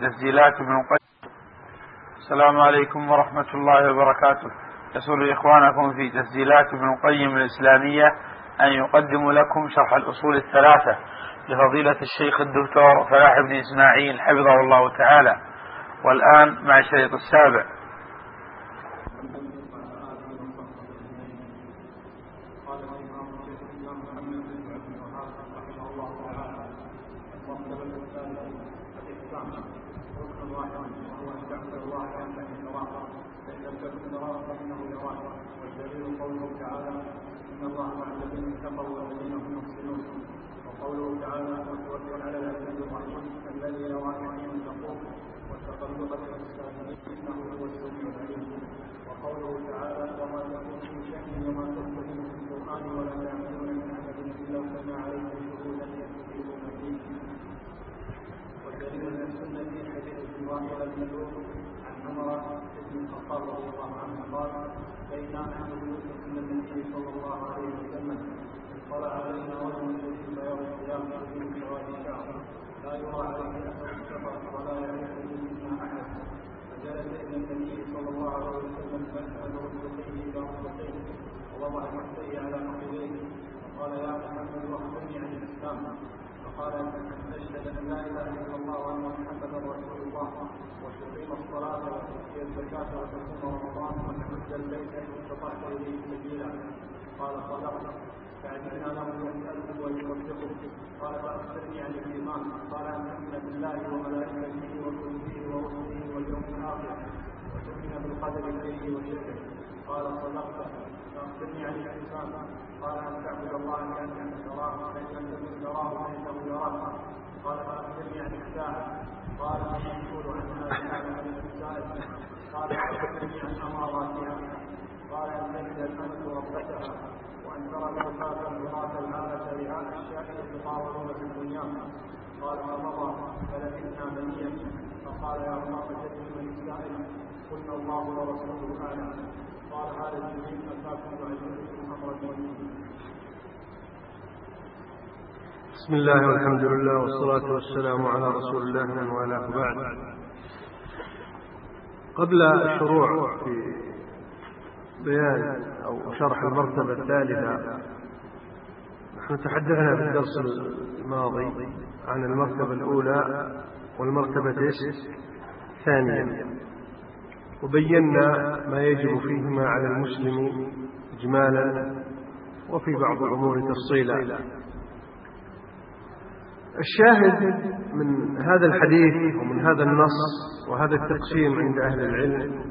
تسجيلات ابن القيم. السلام عليكم ورحمة الله وبركاته. يسر إخوانكم في تسجيلات ابن القيم الإسلامية أن يقدم لكم شرح الأصول الثلاثة لفضيلة الشيخ الدكتور فلاح بن إسماعيل حفظه الله تعالى، والآن مع الشريط السابع. بسم الله والحمد لله والصلاة والسلام على رسول الله وعلى بعد. قبل الشروع في بيان أو شرح المرتبة الثالثة، نحن تحدثنا في الدرس الماضي عن المرتبة الأولى والمرتبة الثانية، وبينا ما يجب فيهما على المسلم إجمالا وفي بعض الأمور تفصيلا. الشاهد من هذا الحديث ومن هذا النص وهذا التقسيم عند أهل العلم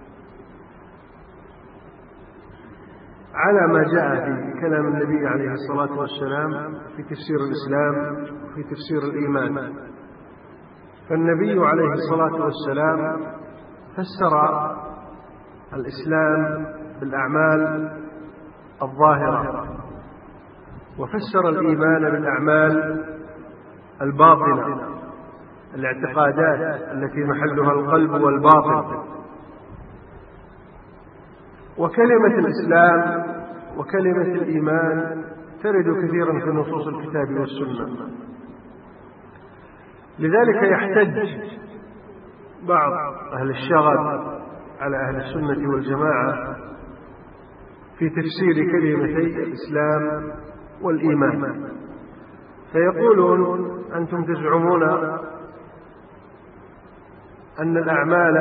على ما جاء في كلام النبي عليه الصلاة والسلام في تفسير الإسلام وفي تفسير الإيمان. فالنبي عليه الصلاة والسلام فسر الإسلام بالأعمال الظاهرة، وفسر الإيمان بالأعمال الباطنة، الاعتقادات التي محلها القلب والباطن. وكلمة الإسلام وكلمة الإيمان ترد كثيرا في نصوص الكتاب والسنة، لذلك يحتج بعض أهل الشغب على أهل السنة والجماعة في تفسير كلمتي الإسلام والإيمان، فيقولون: أنتم تزعمون أن الأعمال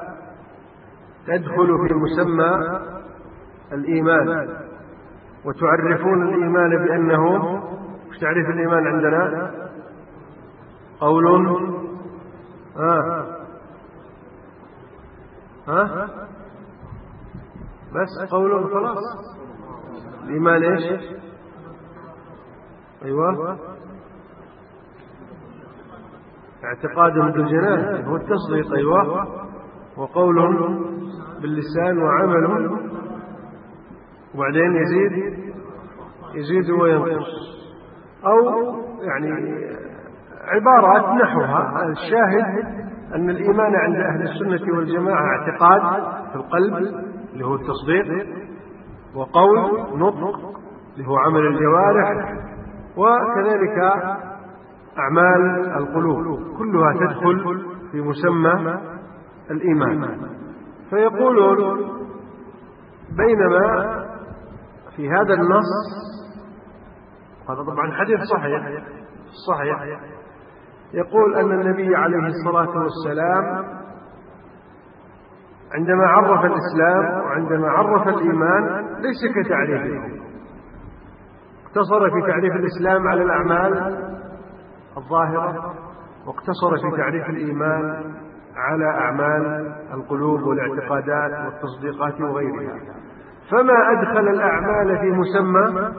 تدخل في مسمى الإيمان، وتعرفون الإيمان بأنه، مش تعريف الإيمان عندنا؟ قول بس قول خلاص. الإيمان إيش؟ أيوة، اعتقاد بالجنان هو التصديق، أيوة، وقول باللسان وعمل، وبعدين يزيد وينقص، أو يعني عبارات نحوها. الشاهد أن الإيمان عند أهل السنة والجماعة اعتقاد في القلب اللي هو التصديق، وقول نطق اللي هو عمل الجوارح، وكذلك أعمال القلوب كلها تدخل في مسمى الإيمان. فيقولون بينما في هذا النص، هذا طبعا حديث صحيح يقول أن النبي عليه الصلاة والسلام عندما عرف الإسلام وعندما عرف الإيمان ليس كتعريفه، اقتصر في تعريف الإسلام على الأعمال الظاهرة، واقتصر في تعريف الإيمان على أعمال القلوب والاعتقادات والتصديقات وغيرها. فما أدخل الأعمال في مسمى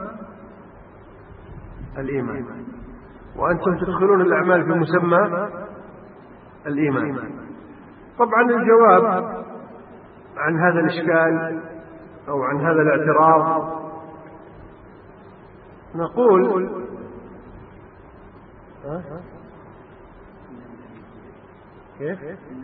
الإيمان، وأنتم تدخلون الأعمال في مسمى الإيمان. طبعا الجواب عن هذا الإشكال أو عن هذا الاعتراض نقول كيف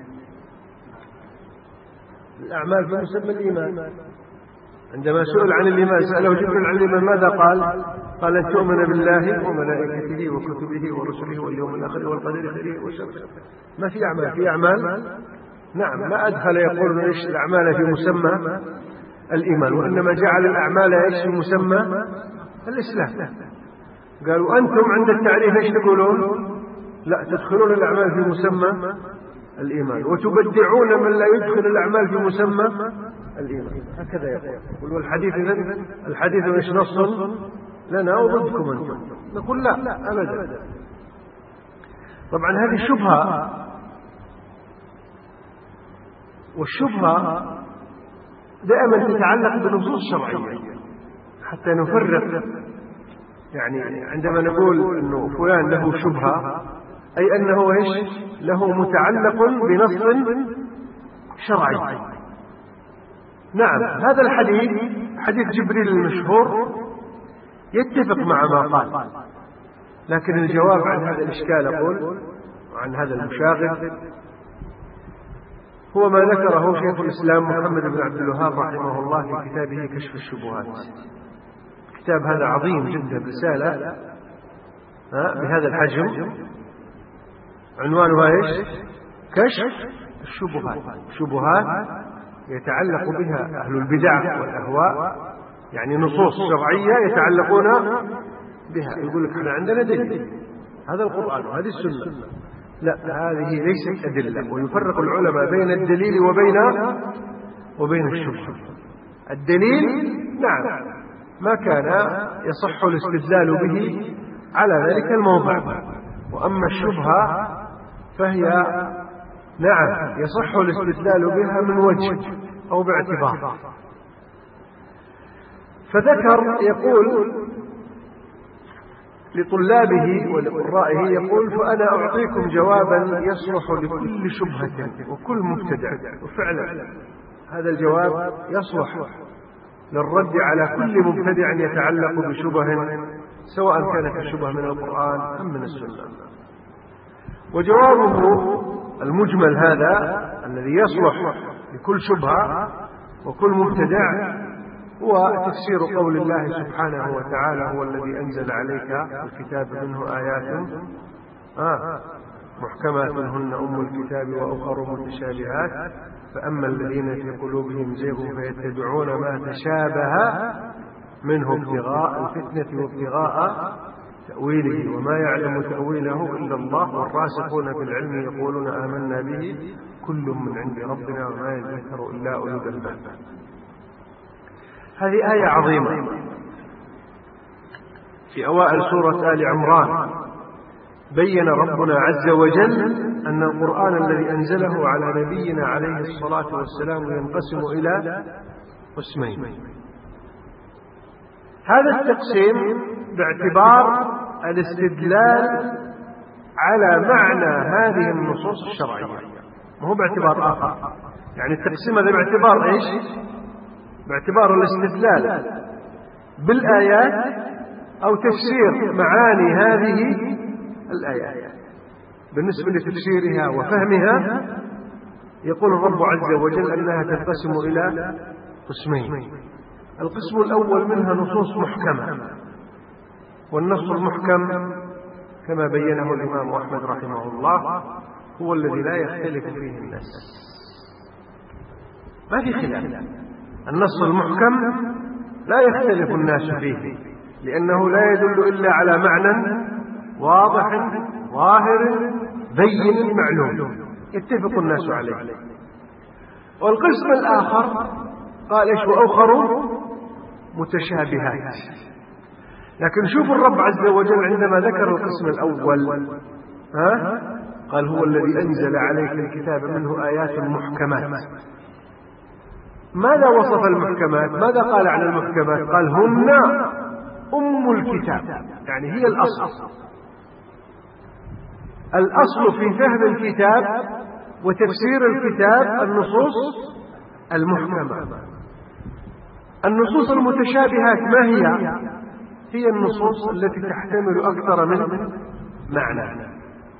الأعمال في مسمى الإيمان. عندما سئل عن الإيمان، سأله جبريل عن الإيمان ماذا قال؟ قال أن تؤمن بالله وملائكته وكتبه ورسله واليوم الآخر والقدر خيره وشره. ما في أعمال؟ في أعمال نعم. ما أدخل يقول إيش الأعمال في مسمى الإيمان، وإنما جعل الأعمال إيش في مسمى الإسلام. قالوا أنتم عند التعريف إيش تقولون؟ لا، تدخلون الأعمال في مسمى الإيمان وتبدعون من لا يدخل الأعمال في مسمى الإيمان. هكذا يقول. والحديث إذن الحديث إيش نص لنا أو ضدكم أنتم؟ نقول لا أبدا. طبعا هذه شبهة، والشبهة دائما تتعلق بنصوص شرعية حتى نفرق. يعني عندما نقول أنه فلان له شبهة أي أنه إيش له متعلق بنص شرعي. نعم، هذا الحديث حديث جبريل المشهور يتفق مع ما قال، لكن الجواب عن هذا الإشكال أقول عن هذا المشاغب هو ما ذكره شيخ الإسلام محمد بن عبد الوهاب رحمه الله في كتابه كشف الشبهات. الكتاب هذا عظيم جدا، رسالة بهذا الحجم، عنوانها ايش؟ كشف الشبهات. شبهات يتعلق بها أهل البدع والأهواء، يعني نصوص شرعية يتعلقون بها. يقول لك احنا عندنا دليل، هذا القرآن وهذه السنة. لا، هذه ليست أدلة. ويفرق العلماء بين الدليل وبين الشبهة. الدليل نعم ما كان يصح الاستدلال به على ذلك الموضع، وأما الشبهة فهي نعم يصح الاستدلال بها من وجه أو باعتبار. فذكر يقول لطلابه ولقرائه، يقول فأنا أعطيكم جوابا يصلح لكل شبهة وكل مبتدع. وفعلا هذا الجواب يصلح للرد على كل مبتدع يتعلق بشبه، سواء كانت الشبهة من القرآن أم من السنة. وجوابه المجمل هذا الذي يصلح لكل شبهة وكل مبتدع هو تفسير قول الله سبحانه وتعالى: هو الذي أنزل عليك الكتاب منه آيات محكمات هن أم الكتاب وأخر متشابهات فأما الذين في قلوبهم زيغ فيتبعون ما تشابه منه ابتغاء الفتنة وابتغاء تأويله وما يعلم تأويله إلا الله والراسخون في العلم يقولون آمنا به كل من عند ربنا وما يذكر إلا أولو الألباب. هذه آية عظيمة في أوائل سورة آل عمران. بين ربنا عز وجل أن القرآن الذي أنزله على نبينا عليه الصلاة والسلام ينقسم إلى قسمين. هذا التقسيم باعتبار الاستدلال على معنى هذه النصوص الشرعية، ما هو باعتبار آخر. يعني التقسيم هذا باعتبار إيش؟ باعتبار الاستدلال بالآيات أو تفسير معاني هذه الآيات. بالنسبة لتفسيرها وفهمها يقول الرب عز وجل أنها تنقسم إلى قسمين. القسم الأول منها نصوص محكمة، والنص المحكم كما بينه الإمام أحمد رحمه الله هو الذي لا يختلف فيه الناس، ما في خلاف. النص المحكم لا يختلف الناس فيه، لأنه لا يدل إلا على معنى واضح ظاهر بين معلوم يتفق الناس عليه. والقسم الآخر قال إيش؟ وأخر متشابهات. لكن شوف الرب عز وجل عندما ذكر القسم الأول قال هو الذي أنزل عليك الكتاب منه آيات محكمات. ماذا وصف المحكمات؟ ماذا قال عن المحكمات؟ قال هن أم الكتاب، يعني هي الأصل. الأصل في فهم الكتاب وتفسير الكتاب النصوص المحكمة. النصوص المتشابهات ما هي؟ هي النصوص التي تحتمل أكثر من معنى.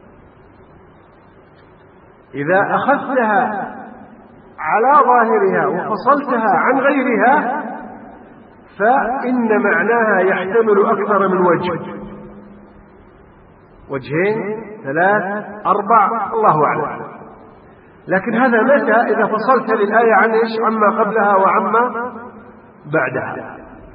إذا أخذتها على ظاهرها وفصلتها عن غيرها فإن معناها يحتمل أكثر من وجه، وجهين، 3، 4، الله أعلم. لكن هذا متى؟ إذا فصلت للآية عن إيش؟ عما قبلها وعما بعدها.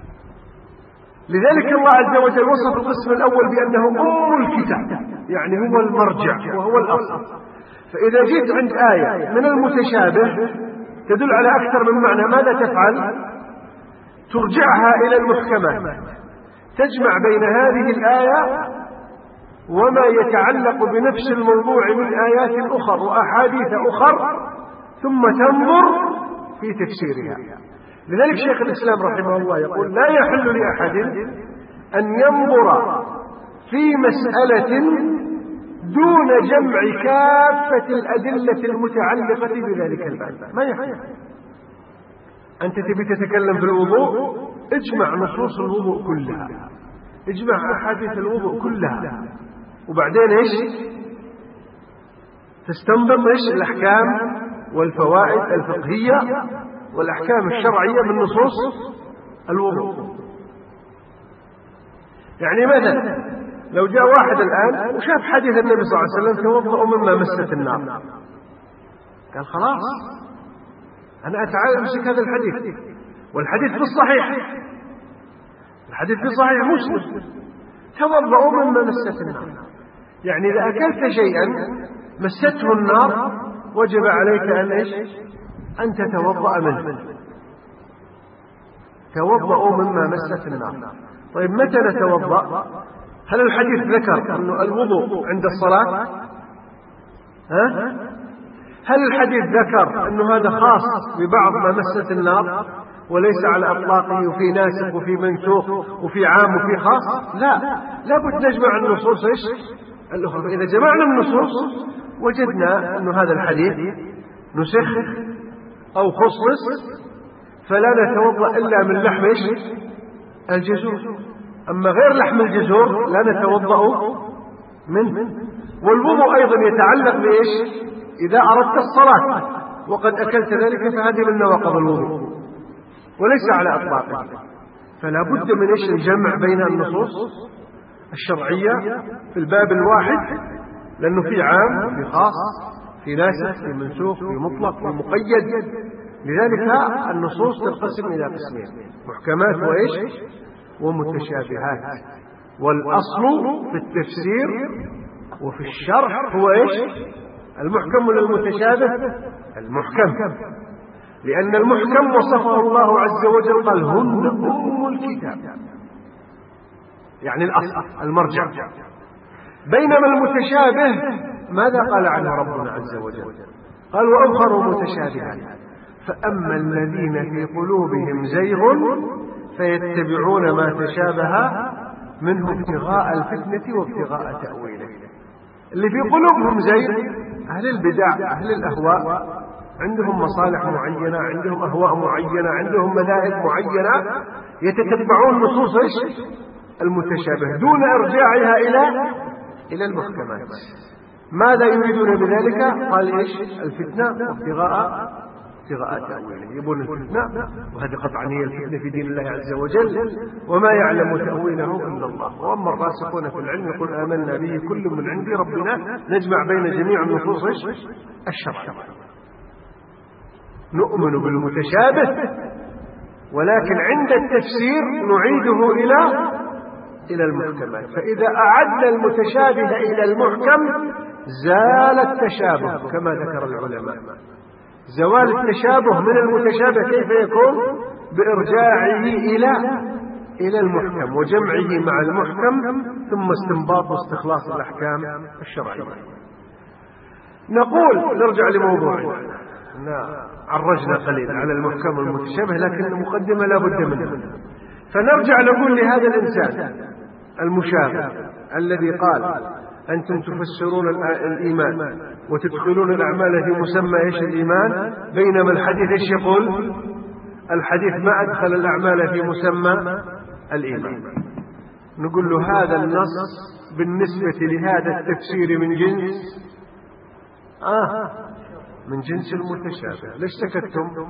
لذلك الله عز وجل وصف القسم الأول بأنه أم الكتاب، يعني هو المرجع وهو الأصل. فإذا جئت عند آية من المتشابه تدل على أكثر من معنى، ماذا تفعل؟ ترجعها إلى المحكمات، تجمع بين هذه الآية وما يتعلق بنفس الموضوع من آيات أخر وأحاديث أخر، ثم تنظر في تفسيرها. لذلك شيخ الإسلام رحمه الله يقول لا يحل لأحد أن ينظر في مسألة دون جمع كافة الأدلة المتعلقة بذلك الباب، ما يحل. أنت تبي تتكلم في الوضوء، اجمع نصوص الوضوء كلها، اجمع أحاديث الوضوء كلها، وبعدين ايش؟ تستنبط ايش؟ الأحكام والفوائد الفقهية والأحكام الشرعية من نصوص الوضوء. يعني مثلا لو جاء واحد الآن وشاف حديث النبي صلى الله عليه وسلم توضأ مما مست النار، قال خلاص أنا أتعالى أمسك هذا الحديث، والحديث في الصحيح، الحديث في صحيح مسلم، توضأ مما مست النار. يعني إذا أكلت شيئا مسته النار وجب عليك أن إيش؟ أن تتوضأ منه. توضأ مما مست النار. طيب متى نتوضأ؟ هل الحديث ذكر أن الوضوء عند الصلاة؟ هل الحديث ذكر أن هذا خاص ببعض ما مست النار وليس على أطلاقه، وفي ناسخ وفي منسوخ وفي عام وفي خاص؟ لا، لابد نجمع النصوص إيش؟ الأخرى. إذا جمعنا النصوص وجدنا أن هذا الحديث نسخ أو خصص فلا نتوضأ إلا من لحم الجزور، أما غير لحم الجزور لا نتوضأ منه. والوضوء أيضا يتعلق بإيش؟ إذا أردت الصلاة وقد أكلت ذلك فهذه من نواقض الوضوء وليس على أطلاقه. فلا بد من إيش؟ الجمع بين النصوص الشرعية في الباب الواحد، لأنه في عام في خاص في ناسخ في منسوخ في مطلق في مقيد. لذلك النصوص تنقسم إلى قسمين: محكمات وإيش؟ ومتشابهات. والأصل في التفسير وفي الشرح هو إيش؟ المحكم ولا المتشابه؟ المحكم، لأن المحكم وصفه الله عز وجل قال هن أم الكتاب، يعني الأصل المرجع. بينما المتشابه ماذا قال عنه ربنا عز وجل؟ قال وأخر متشابهات فأما الذين في قلوبهم زيغ فيتبعون ما تشابه منه ابتغاء الفتنة وابتغاء تأويله. اللي في قلوبهم زيغ أهل البدع أهل الأهواء، عندهم مصالح معينة، عندهم أهواء معينة، عندهم مذاهب معينة، يتتبعون نصوص المتشابه دون إرجاعها إلى المحكمات. ماذا يريدون بذلك؟ قال إيش؟ الفتنة وابتغاء ابتغاء تأويله، يبون الفتنة، وهذه قطعا هي الفتنة في دين الله عز وجل، وما يعلم تأويله إلا الله. وأما الراسخون في العلم يقول آمنا به كل من عند ربنا، نجمع بين جميع النصوص الشرعية. نؤمن بالمتشابه، ولكن عند التفسير نعيده إلى المحكمات. فإذا أعدنا المتشابه إلى المحكم زال التشابه كما ذكر العلماء. زوال التشابه من المتشابه كيف يكون؟ بإرجاعه إلى المحكم وجمعه مع المحكم، ثم استنباط واستخلاص الأحكام الشرعية. نقول نرجع لموضوعنا، عرجنا قليلا على المحكم والمتشابه، لكن المقدمة لا بد منها. فنرجع نقول لهذا الإنسان المشابه الذي قال أنتم تفسرون الإيمان وتدخلون الأعمال في مسمى إيش الإيمان، بينما الحديث إيش يقول؟ الحديث ما أدخل الأعمال في مسمى الإيمان. نقول له هذا النص بالنسبة لهذا التفسير من جنس المتشابه. ليش سكتتم؟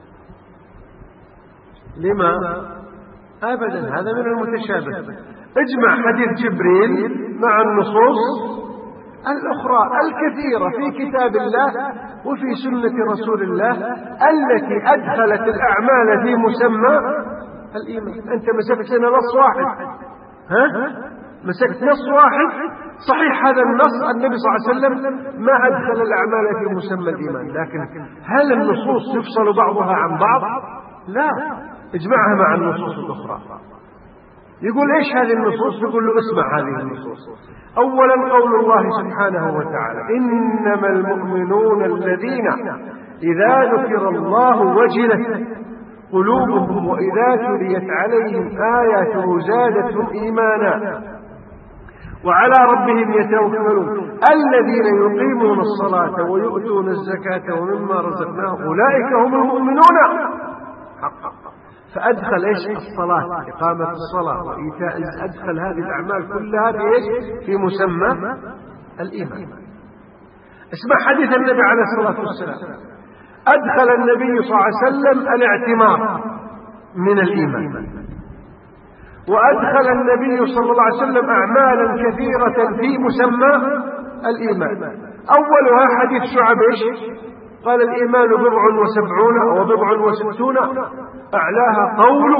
لما؟ أبدا، هذا من المتشابه. اجمع حديث جبريل مع النصوص الأخرى الكثيرة في كتاب الله وفي سنة رسول الله التي أدخلت الأعمال في مسمى الإيمان. أنت مسكت لنا نص واحد، مسكت نص واحد صحيح، هذا النص النبي صلى الله عليه وسلم ما أدخل الأعمال في مسمى الإيمان، لكن هل النصوص يفصل بعضها عن بعض؟ لا، اجمعها مع النصوص الأخرى. يقول إيش هذه النصوص؟ يقول له اسمع هذه النصوص. أولا قول الله سبحانه وتعالى إنما المؤمنون الذين إذا ذكر الله وجلت قلوبهم وإذا تليت عليهم آياته زادتهم إيمانا وعلى ربهم يتوكلون الذين يقيمون الصلاة ويؤتون الزكاة ومما رزقناهم أولئك هم المؤمنون حقا. فأدخل إيش؟ الصلاة، إقامة الصلاة وإيتاء، أدخل هذه الأعمال كلها في مسمى الإيمان. اسمع حديث النبي عليه الصلاة والسلام، أدخل النبي صلى الله عليه وسلم الاعتمار من الإيمان، وأدخل النبي صلى الله عليه وسلم أعمالا كثيرة في مسمى الإيمان. أولها حديث شعب إيش؟ قال الإيمان 70 و60 أعلاها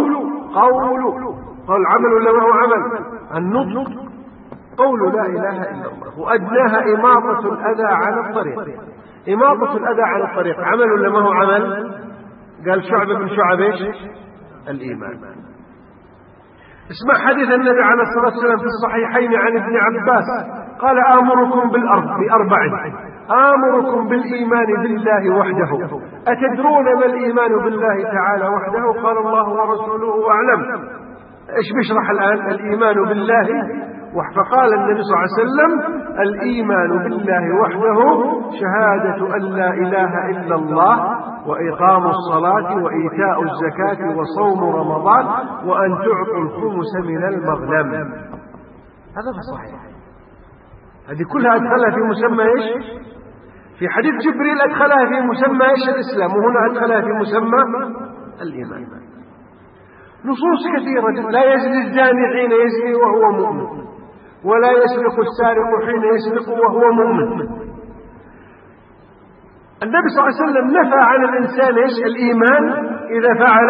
قول عمل ولا ما هو عمل؟ النطق، قول لا إله إلا الله، وأدناها إماطة الأذى عن الطريق. إماطة الأذى عن الطريق عمل ولا ما هو عمل؟ قال شعبة من شعب إيش؟ الإيمان. اسمع حديث النبي عليه الصلاة والسلام في الصحيحين عن ابن عباس قال آمركم بأربع، آمركم بالإيمان بالله وحده، أتدرون ما الإيمان بالله تعالى وحده؟ قال الله ورسوله أعلم. إيش بيشرح الآن؟ الإيمان بالله وحده. فقال النبي صلى الله عليه وسلم الإيمان بالله وحده شهادة أن لا إله إلا الله وإقام الصلاة وإيتاء الزكاة وصوم رمضان وأن تعطوا الخمس من المغنم. هذا في الصحيح. هذه كلها أدخلها في مسمى إيش؟ في حديث جبريل أدخلها في مسمى إيش؟ الإسلام، وهنا أدخلها في مسمى الإيمان. نصوص كثيرة. لا يزني الزاني حين يزني وهو مؤمن، ولا يسرق السارق حين يسرق وهو مؤمن. النبي صلى الله عليه وسلم نفى عن الإنسان إيش؟ الإيمان إذا فعل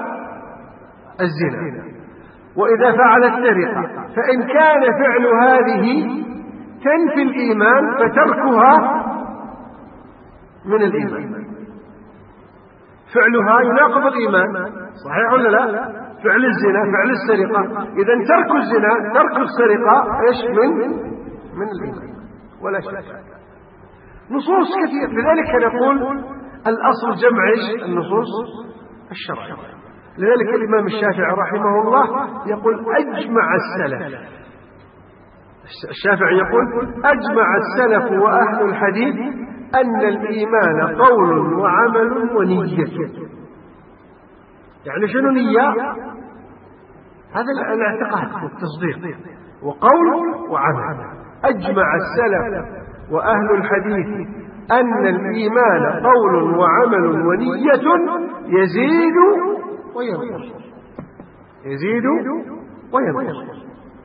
الزنا وإذا فعل السرقة، فإن كان فعل هذه تنفي الإيمان فتركها من الإيمان. فعلها يناقض الإيمان، صحيح ولا لا؟ فعل الزنا، فعل السرقة، إذا ترك الزنا ترك السرقة إيش؟ من الإيمان ولا شك. نصوص كثير. لذلك نقول الأصل جمع إيش؟ النصوص الشرعية. لذلك الإمام الشافعي رحمه الله يقول أجمع السلف، الشافعي يقول أجمع السلف وأهل الحديث أن الإيمان قول وعمل ونية. يعني شنو نية؟ هذا الاعتقاد والتصديق، وقول وعمل. أجمع السلف وأهل الحديث أن الإيمان قول وعمل ونية يزيد وينقص، يزيد وينقص.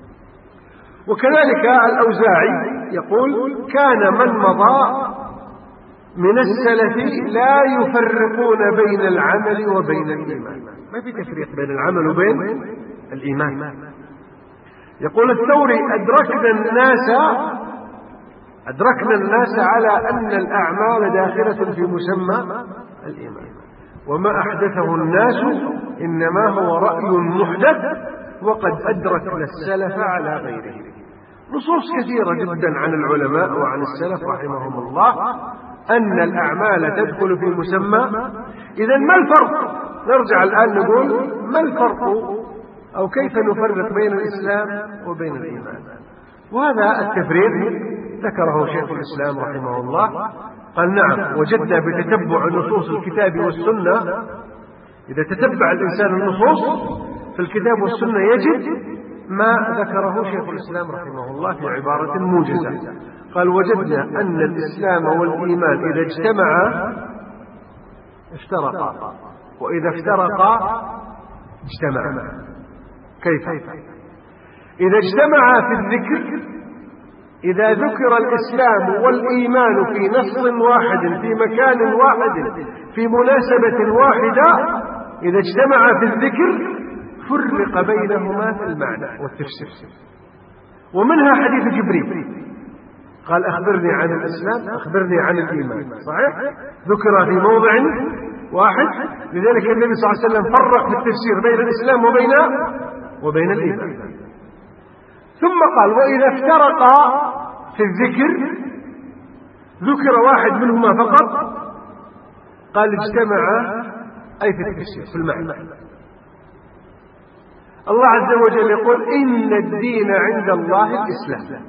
وكذلك الأوزاعي يقول كان من مضى من السلف لا يفرقون بين العمل وبين الإيمان، ما في تفريق بين العمل وبين الإيمان. يقول الثوري أدركنا الناس على أن الأعمال داخلة في مسمى الإيمان، وما أحدثه الناس إنما هو رأي محدث وقد أدركنا السلف على غيره. نصوص كثيرة جدا عن العلماء وعن السلف رحمهم الله أن الأعمال تدخل في مسمى. إذن ما الفرق؟ نرجع الآن نقول ما الفرق أو كيف نفرق بين الإسلام وبين الإيمان؟ وهذا التفريق ذكره شيخ الإسلام رحمه الله، قال نعم وجدنا بتتبع نصوص الكتاب والسنة، إذا تتبع الإنسان النصوص في الكتاب والسنة يجد ما ذكره شيخ الإسلام رحمه الله في عبارة موجزة. قال وجدنا أن الإسلام والإيمان إذا اجتمعا افترقا، وإذا افترقا اجتمعا. كيف؟ إذا اجتمعا في الذكر، إذا ذكر الإسلام والإيمان في نص واحد في مكان واحد في مناسبة واحدة، إذا اجتمعا في الذكر فرق بينهما في المعنى والتفسير. ومنها حديث جبريل قال أخبرني عن الإسلام أخبرني عن الإيمان، صحيح؟ ذكر في موضع واحد، لذلك النبي صلى الله عليه وسلم فرق في التفسير بين الإسلام وبين الإيمان. ثم قال وإذا افترقا في الذكر ذكر واحد منهما فقط، قال اجتمعا أي في التفسير في المعنى. الله عز وجل يقول إن الدين عند الله الإسلام.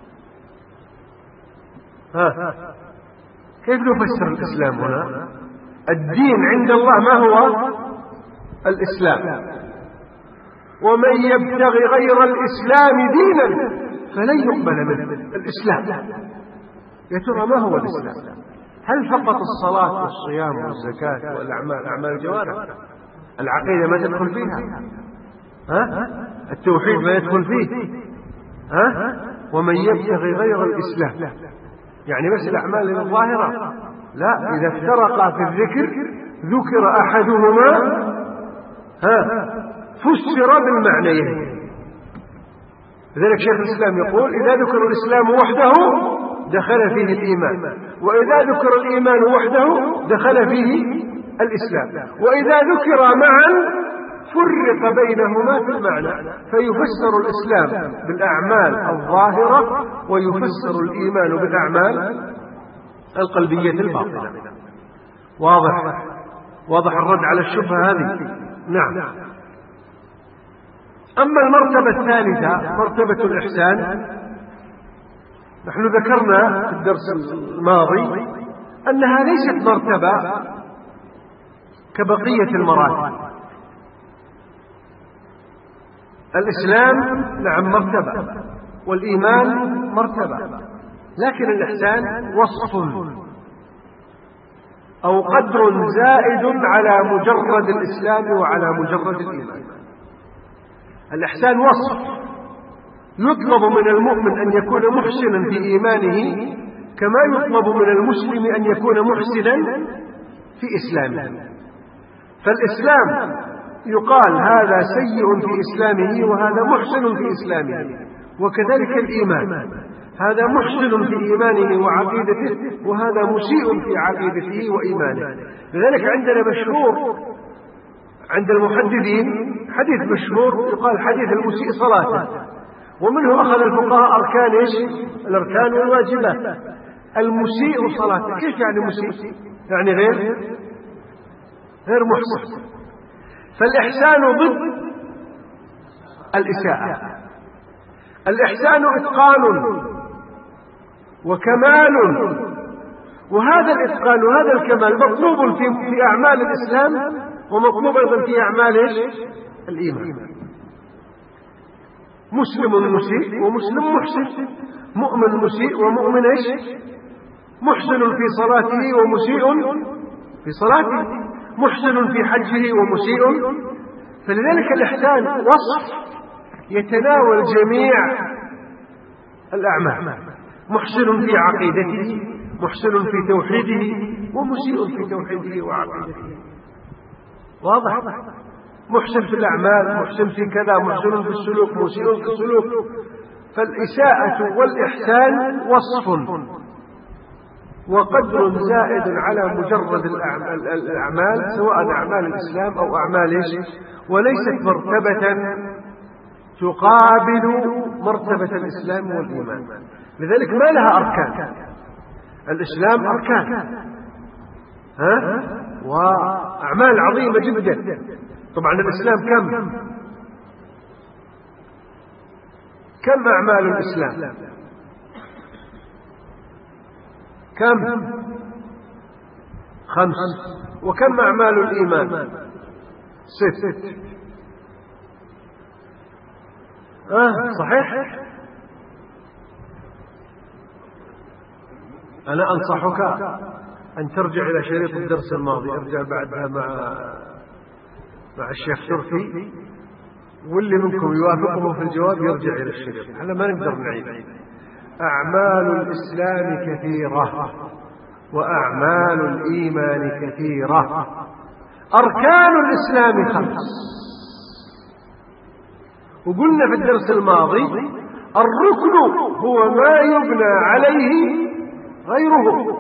كيف نفسر الإسلام هنا؟ الدين عند الله ما هو؟ الإسلام. ومن يبتغي غير الإسلام دينا فلن يقبل منه. الإسلام يا ترى ما هو الإسلام؟ هل فقط الصلاة والصيام والزكاة والأعمال أعمال الجوارح؟ العقيدة ما تدخل فيها؟ التوحيد ما يدخل فيه؟ ومن يبتغي غير الإسلام يعني بس الأعمال الظاهرة؟ لا، إذا افترقا في الذكر ذكر أحدهما فسر بالمعنيين. لذلك شيخ الإسلام يقول إذا ذكر الإسلام وحده دخل فيه الإيمان، وإذا ذكر الإيمان وحده دخل فيه الإسلام، وإذا ذكر معا فرق بينهما في المعنى، فيفسر الإسلام بالأعمال الظاهرة ويفسر الإيمان بالأعمال القلبية الباطنة. واضح الرد على الشبهة هذه؟ نعم. أما المرتبة الثالثة مرتبة الإحسان، نحن ذكرنا في الدرس الماضي أنها ليست مرتبة كبقية المراتب. الإسلام نعم مرتبة، والإيمان مرتبة، لكن الإحسان وصف أو قدر زائد على مجرد الإسلام وعلى مجرد الإيمان. الإحسان وصف يطلب من المؤمن أن يكون محسنا في إيمانه كما يطلب من المسلم أن يكون محسنا في إسلامه. فالإسلام يقال هذا سيء في إسلامه وهذا محسن في إسلامه، وكذلك الإيمان هذا محسن في إيمانه وعقيدته وهذا مسيء في عقيدته وإيمانه. لذلك عندنا مشهور عند المحدثين حديث مشهور يقال حديث المسيء صلاته، ومنه أخذ الفقهاء أركان الأركان والواجبات. المسيء صلاته كيف يعني مسيء؟ يعني غير محسن. فالإحسان ضد الإساءة. الإحسان إتقان وكمال، وهذا الإتقان وهذا الكمال مطلوب في أعمال الإسلام ومطلوب أيضا في أعمال الإيمان. مسلم مسيء ومسلم محسن، مؤمن مسيء ومؤمن محسن في صلاته ومسيء في صلاته، محسن في حجه ومسيء. فلذلك الإحسان وصف يتناول جميع الأعمال، محسن في عقيدته، محسن في توحيده، ومسيء في توحيده وعقيدته. واضح؟ محسن في الأعمال، محسن في كذا، محسن في السلوك، مسيء في السلوك. فالإساءة والإحسان وصف وقدر زائد على مجرد الأعمال، سواء أعمال الإسلام أو أعمال وليست مرتبة تقابل مرتبة الإسلام والإيمان. لذلك ما لها أركان. الإسلام أركان وأعمال عظيمة جدا. طبعا الإسلام كم أعمال الإسلام؟ كم؟ 5. وكم أعمال الإيمان؟ 6. صحيح؟ أنا أنصحك أن ترجع إلى شريط الدرس الماضي، ارجع بعدها مع الشيخ تركي، واللي منكم يوافقه في الجواب يرجع إلى الشريط. احنا ما نقدر نعيد. أعمال الإسلام كثيرة وأعمال الإيمان كثيرة. أركان الإسلام 5. وقلنا في الدرس الماضي الركن هو ما يبنى عليه غيره.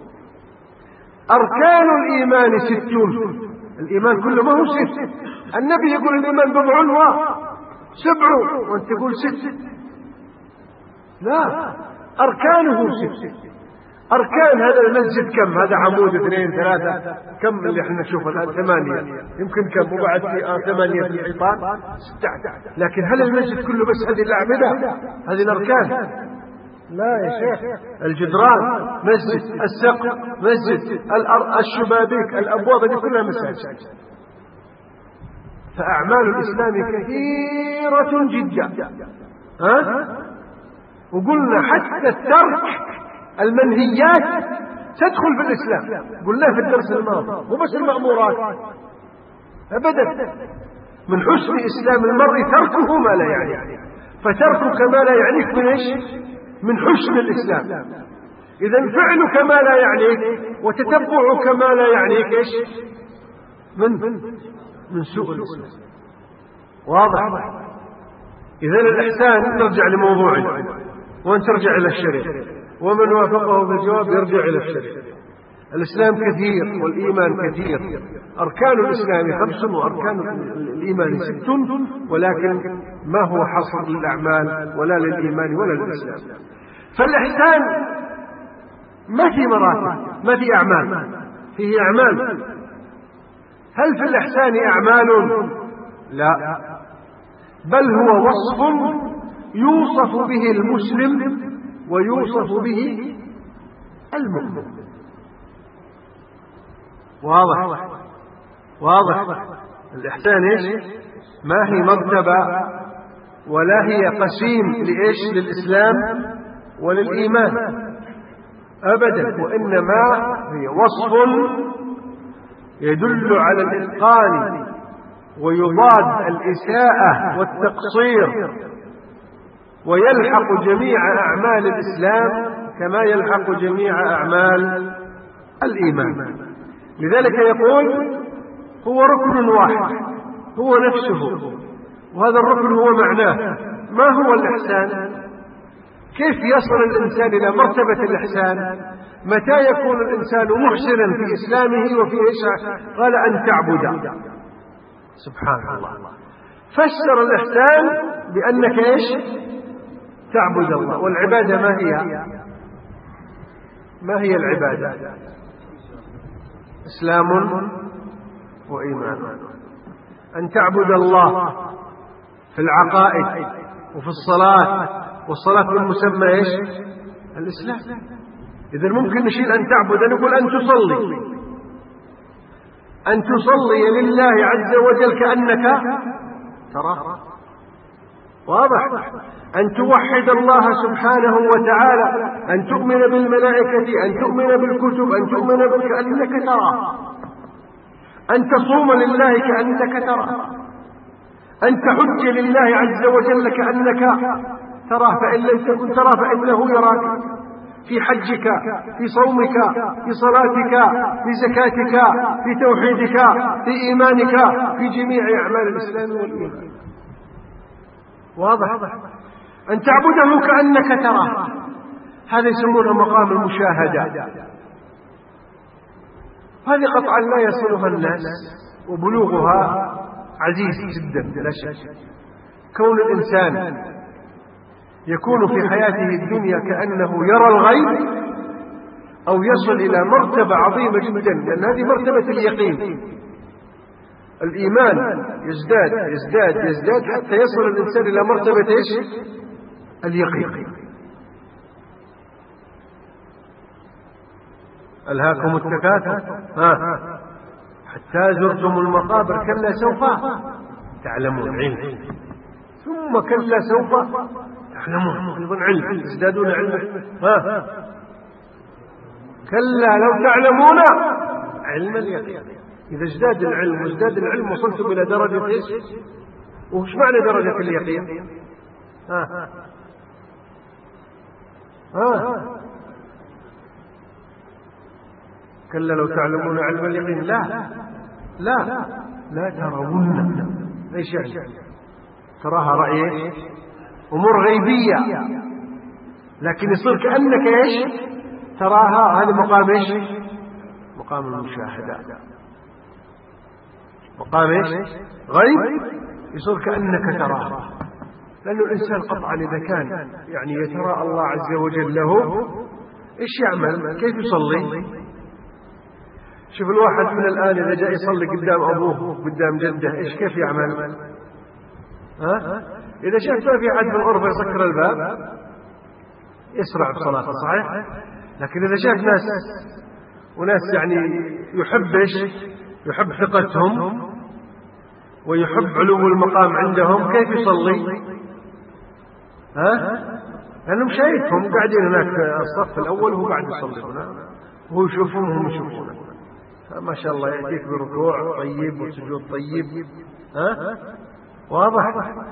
أركان الإيمان 60. الإيمان كله ما هو 6. النبي يقول الإيمان 7 وأنت تقول 6. لا، أركانه 6. أركان هذا المسجد كم؟ هذا عمود 2 3 كم اللي احنا نشوفه الآن؟ 8 يمكن كم، وبعد في 8 في الحيطان 16. لكن هل المسجد كله بس هذه الأعمدة؟ هذه الأركان؟ لا يا شيخ. الجدران مسجد، السقف مسجد، الشبابيك، الأبواب، هذه كلها مساجد. فأعمال الإسلام كثيرة جدا. وقلنا حتى الترك المنهيات تدخل في الإسلام، قلنا في الدرس الماضي، مو بس المأمورات أبدا. من حسن إسلام المرء تركه ما لا يعني، فتركك ما لا يعنيك من إيش؟ من حسن الإسلام. إذا فعلك ما لا يعنيك وتتبعك ما لا يعنيك إيش؟ من سوء الإسلام. واضح؟ إذا الإحسان نرجع لموضوعنا وأن ترجع إلى الشريعة، ومن وافقه بالجواب يرجع إلى الشريعة. الإسلام كثير والإيمان كثير. أركان الإسلام 5 وأركان الإيمان 6، ولكن ما هو حصر للأعمال ولا للإيمان ولا للإسلام. فالإحسان ما في مراتب، ما في أعمال، فيه أعمال. هل في الإحسان أعمال؟ لا، بل هو وصف يوصف به المسلم ويوصف به المؤمن. واضح. الإحسان إيش؟ ما هي مرتبة ولا هي قسيم لإيش؟ للإسلام وللإيمان أبدا، وإنما هي وصف يدل على الإتقان ويضاد الإساءة والتقصير، ويلحق جميع أعمال الإسلام كما يلحق جميع أعمال الإيمان. لذلك يقول هو ركن واحد، هو نفسه، وهذا الركن هو معناه. ما هو الإحسان؟ كيف يصل الإنسان إلى مرتبة الإحسان؟ متى يكون الإنسان محسنا في إسلامه وفي إيش؟ قال أن تعبد. سبحان الله. فسر الإحسان بأنك إيش؟ تعبد الله. والعبادة ما هي العبادة؟ إسلام وإيمان. أن تعبد الله في العقائد وفي الصلاة، والصلاة بالمسمى إيش؟ الإسلام. إذن ممكن نشيل أن تعبد، نقول أن تصلي، أن تصلي لله عز وجل كأنك تراه. واضح؟ أن توحد الله سبحانه وتعالى، أن تؤمن بالملائكة، أن تؤمن بالكتب، أن تؤمن كأنك تراه، أن تصوم لله كأنك تراه، أن تحج لله عز وجل كأنك تراه، فإن لم تكن تراه فإنه يراك في حجك، في صومك، في صلاتك، في زكاتك، في توحيدك، في إيمانك، في جميع أعمال الإسلام والإيمان. واضح؟ أن تعبده كأنك تراه، هذا يسمونه مقام المشاهدة. هذه قطعا لا يصلها الناس، وبلوغها عزيز جدا لا شك. كون الإنسان يكون في حياته الدنيا كأنه يرى الغيب، أو يصل إلى مرتبة عظيمة جدا، لأن هذه مرتبة اليقين. الإيمان يزداد يزداد يزداد حتى يصل الإنسان إلى مرتبة إيش؟ اليقين. ألهاكم التكاثر حتى زرتم المقابر، كلا سوف تعلمون علم، ثم كلا سوف تعلمون أيضا علم، تزدادون علما. كلا لو تعلمون علم اليقين. إذا ازداد العلم وازداد العلم وصلتم إلى درجة إيش؟ وش معنى درجة اليقين؟ كلا لو تعلمون علم اليقين لا ترون. ايش يعني؟ تراها رأي أمور غيبية، لكن يصير كأنك ايش؟ تراها. هذا مقام ايش؟ مقام المشاهدة. مقام ايش؟ غيب، يصير كأنك تراها. لأن الإنسان قطعا إذا كان يعني يتراءى الله عز وجل له، ايش يعمل؟ كيف يصلي؟ شوف الواحد من الآن إذا جاء يصلي قدام أبوه قدام جده، إيش كيف يعمل؟ إذا شاف ما في أحد في الغرفة يسكر الباب يسرع بصلاته، صحيح؟ لكن إذا شاف ناس وناس يعني يحب إيش؟ يحب ثقتهم ويحب علو المقام عندهم، كيف يصلي؟ لأنهم شايفهم قاعدين هناك الصف الأول وهو قاعد يصلي هنا، وهو يشوفهم وهم يشوفونه، ما شاء الله يأتيك بركوع طيب وسجود طيب. واضح؟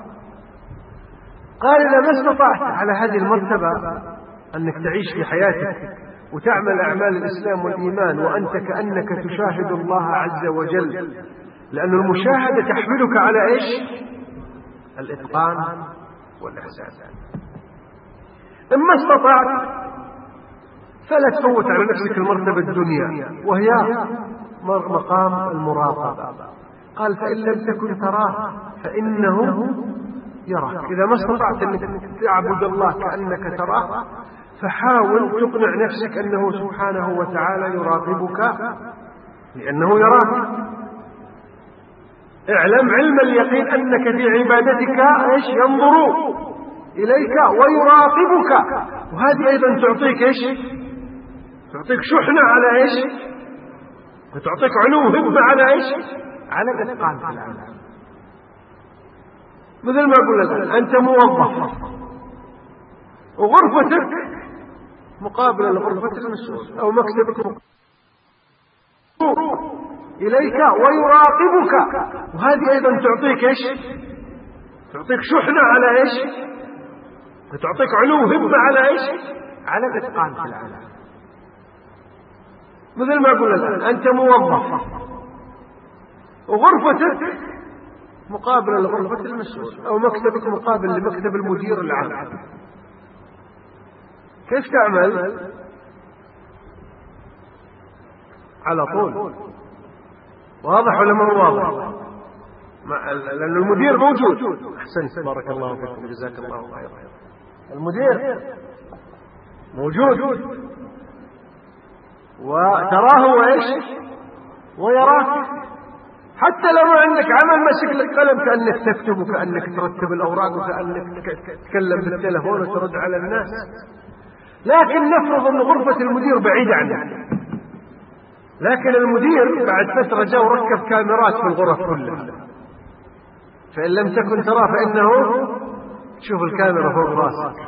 قال إذا ما استطعت على هذه المرتبة أنك تعيش في حياتك وتعمل أعمال الإسلام والإيمان وأنت كأنك تشاهد الله عز وجل، لأن المشاهدة تحملك على إيش؟ الإتقان والإحسان. إما استطعت فلا تفوت على نفسك المرتبة الدنيا وهي مقام المراقبة. قال فإن لم تكن تراه فإنه يراك. إذا ما استطعت أنك تعبد الله كأنك تراه، فحاول تقنع نفسك أنه سبحانه وتعالى يراقبك لأنه يراك. اعلم علم اليقين أنك في عبادتك إيش؟ ينظر إليك ويراقبك. وهذه أيضا تعطيك إيش؟ تعطيك شحنة على إيش؟ وتعطيك علو همة على إيش؟ على الإتقان في العمل. مثل ما أقول لك أنت موظف وغرفتك مقابلة لغرفتك المسؤول أو مكتبك إليك ويراقبك، وهذه أيضا تعطيك إيش؟ تعطيك شحنة على إيش؟ وتعطيك علو همة على إيش؟ على الإتقان في العمل. مثل ما أقول لك أنت موظف وغرفتك مقابلة لغرفة المسؤول أو مكتبك مقابل لمكتب المدير العام، كيف تعمل؟ على طول. واضح ولا ما واضح؟ لأن المدير موجود. أحسنت، بارك الله فيكم، جزاك الله خيرا. المدير موجود وتراه وإيش؟ ويراك. حتى لو عندك عمل ماسك لك قلم كأنك تكتب وكأنك ترتب الأوراق وكأنك تتكلم بالتلفون وترد على الناس، لكن نفرض أن غرفة المدير بعيدة عنك، لكن المدير بعد فترة جاء وركب كاميرات في الغرف كلها، فإن لم تكن تراه فإنه تشوف الكاميرا فوق راسك،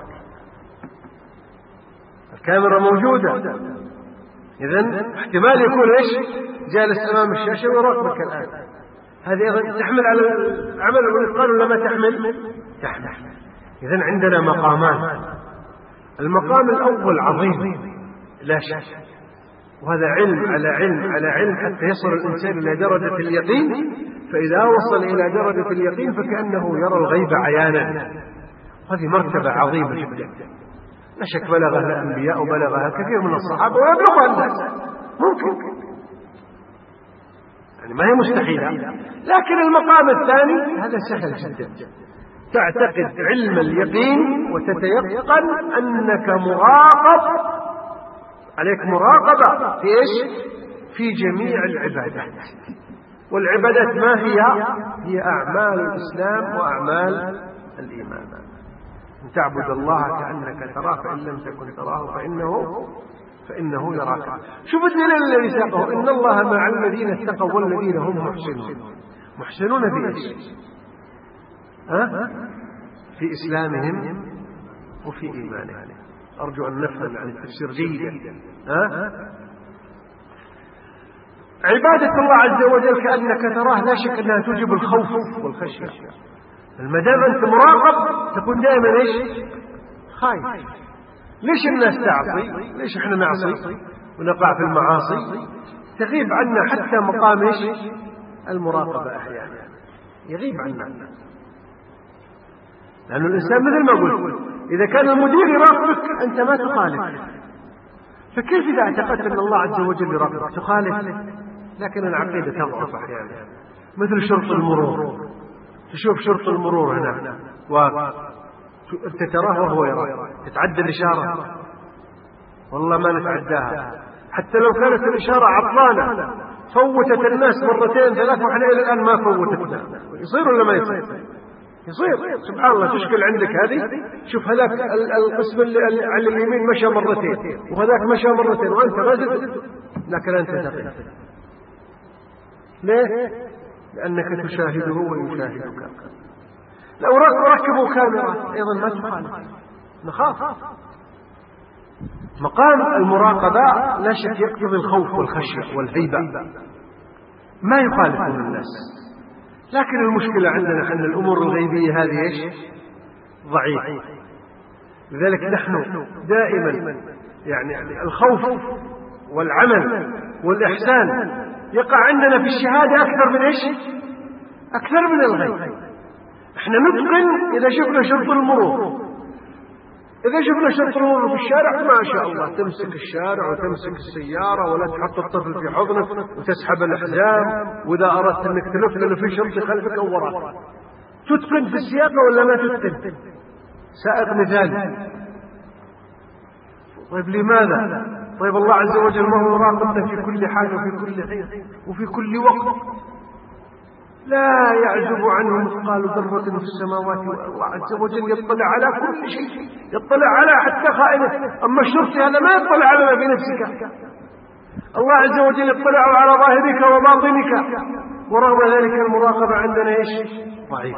الكاميرا موجودة، إذن احتمال يكون إيش جالس أمام الشاشة ويراقبك الآن. هذه أيضا تحمل على العمل والإتقان ولا ما تحمل؟ تحمل. إذن عندنا مقامان، المقام الأول عظيم لا شك، وهذا علم على علم على علم حتى يصل الإنسان إلى درجة اليقين، فإذا وصل إلى درجة اليقين فكأنه يرى الغيب عيانا. هذه مرتبة عظيمة جدا لا شك بلغها الأنبياء وبلغها كثير من الصحابة ويبلغها الناس، ممكن يعني ما هي مستحيلة. لكن المقام الثاني هذا سهل جدا، تعتقد علم اليقين وتتيقن أنك مراقب، عليك مراقبة في إيش؟ في جميع العبادات. والعبادات ما هي؟ هي أعمال الإسلام وأعمال الإيمان. أن تعبد الله كأنك تراه فإن لم تكن تراه فإنه يراك. شوف الدليل الذي ساقه، إن الله مع الذين اتقوا والذين هم محسنون. محسنون في إيش؟ في إسلامهم وفي إيمانهم. أرجو أن نفهم عن التفسير جيدا. عبادة الله عز وجل كأنك تراه لا شك أنها توجب الخوف والخشية. المدام أنت مراقب تكون دائما إيش؟ خايف. ليش الناس تعصي؟ ليش إحنا نعصي ونقع في المعاصي؟ تغيب عنا حتى مقام إيش؟ المراقبة أحيانا يغيب عنا، لأن الإنسان مثل ما قلت إذا كان المدير يراقبك أنت ما تخالف، فكيف إذا اعتقدت أن الله عز وجل يراقبك تخالف؟ لكن العقيدة تضعف أحيانا. مثل شرط المرور، تشوف شرط المرور هنا أنت تراه وهو يراك، تتعدى الإشارة، والله ما نتعداها، حتى لو كانت الإشارة عطلانة فوتت الناس مرتين ثلاث وإحنا إلى الآن ما فوتتنا. يصير ولا ما يصير؟ يصير. سبحان الله، تشكل عندك هذه، شوف هذاك القسم اللي على اليمين مشى مرتين وهذاك مشى مرتين وأنت غازل، لكن أنت دقيق. ليه؟ لأنك تشاهده ويشاهدك. لو ركبوا كاميرا أيضا ما تخالف، نخاف. مقام المراقبة لا شك يقتضي الخوف والخشية والهيبة، ما يخالف من الناس. لكن المشكلة عندنا أن الأمور الغيبية هذه إيش؟ ضعيفة. لذلك نحن دائما يعني الخوف والعمل والإحسان يقع عندنا في الشهادة أكثر من إيش؟ أكثر من الغيب. احنا نتقن إذا شفنا شرط المرور، إذا شفنا شرط المرور في الشارع ما شاء الله تمسك الشارع وتمسك السيارة ولا تحط الطفل في حضنك وتسحب الأحزام، وإذا أردت أنك تلف لأنه في شرط خلفك أو وراك. تتقن في السياقة ولا ما تتقن؟ سائق مثال. طيب لماذا؟ طيب الله عز وجل ما هو راقبنا في كل حال وفي كل حين وفي كل وقت، لا يعزب عنه مثقال ذرة في السماوات. الله عز وجل يطلع على كل شيء، يطلع على حتى خائنة. أما الشرطي هذا ما يطلع على ما في نفسك، الله عز وجل يطلع على ظاهرك وباطنك. ورغم ذلك المراقبة عندنا إيش؟ ضعيف.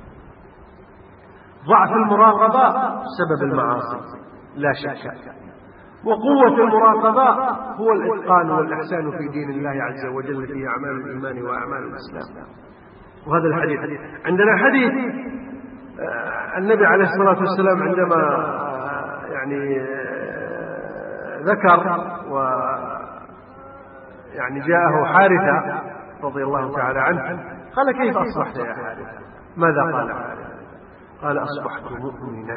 ضعف المراقبة سبب المعاصي لا شك، وقوة المراقبة هو الإتقان والإحسان في دين الله عز وجل في أعمال الإيمان وأعمال الإسلام. وهذا الحديث عندنا حديث النبي عليه الصلاة والسلام عندما يعني ذكر يعني جاءه حارثة رضي الله تعالى عنه قال كيف أصبحت يا حارثة؟ ماذا قال حارثة؟ قال أصبحت مؤمنا.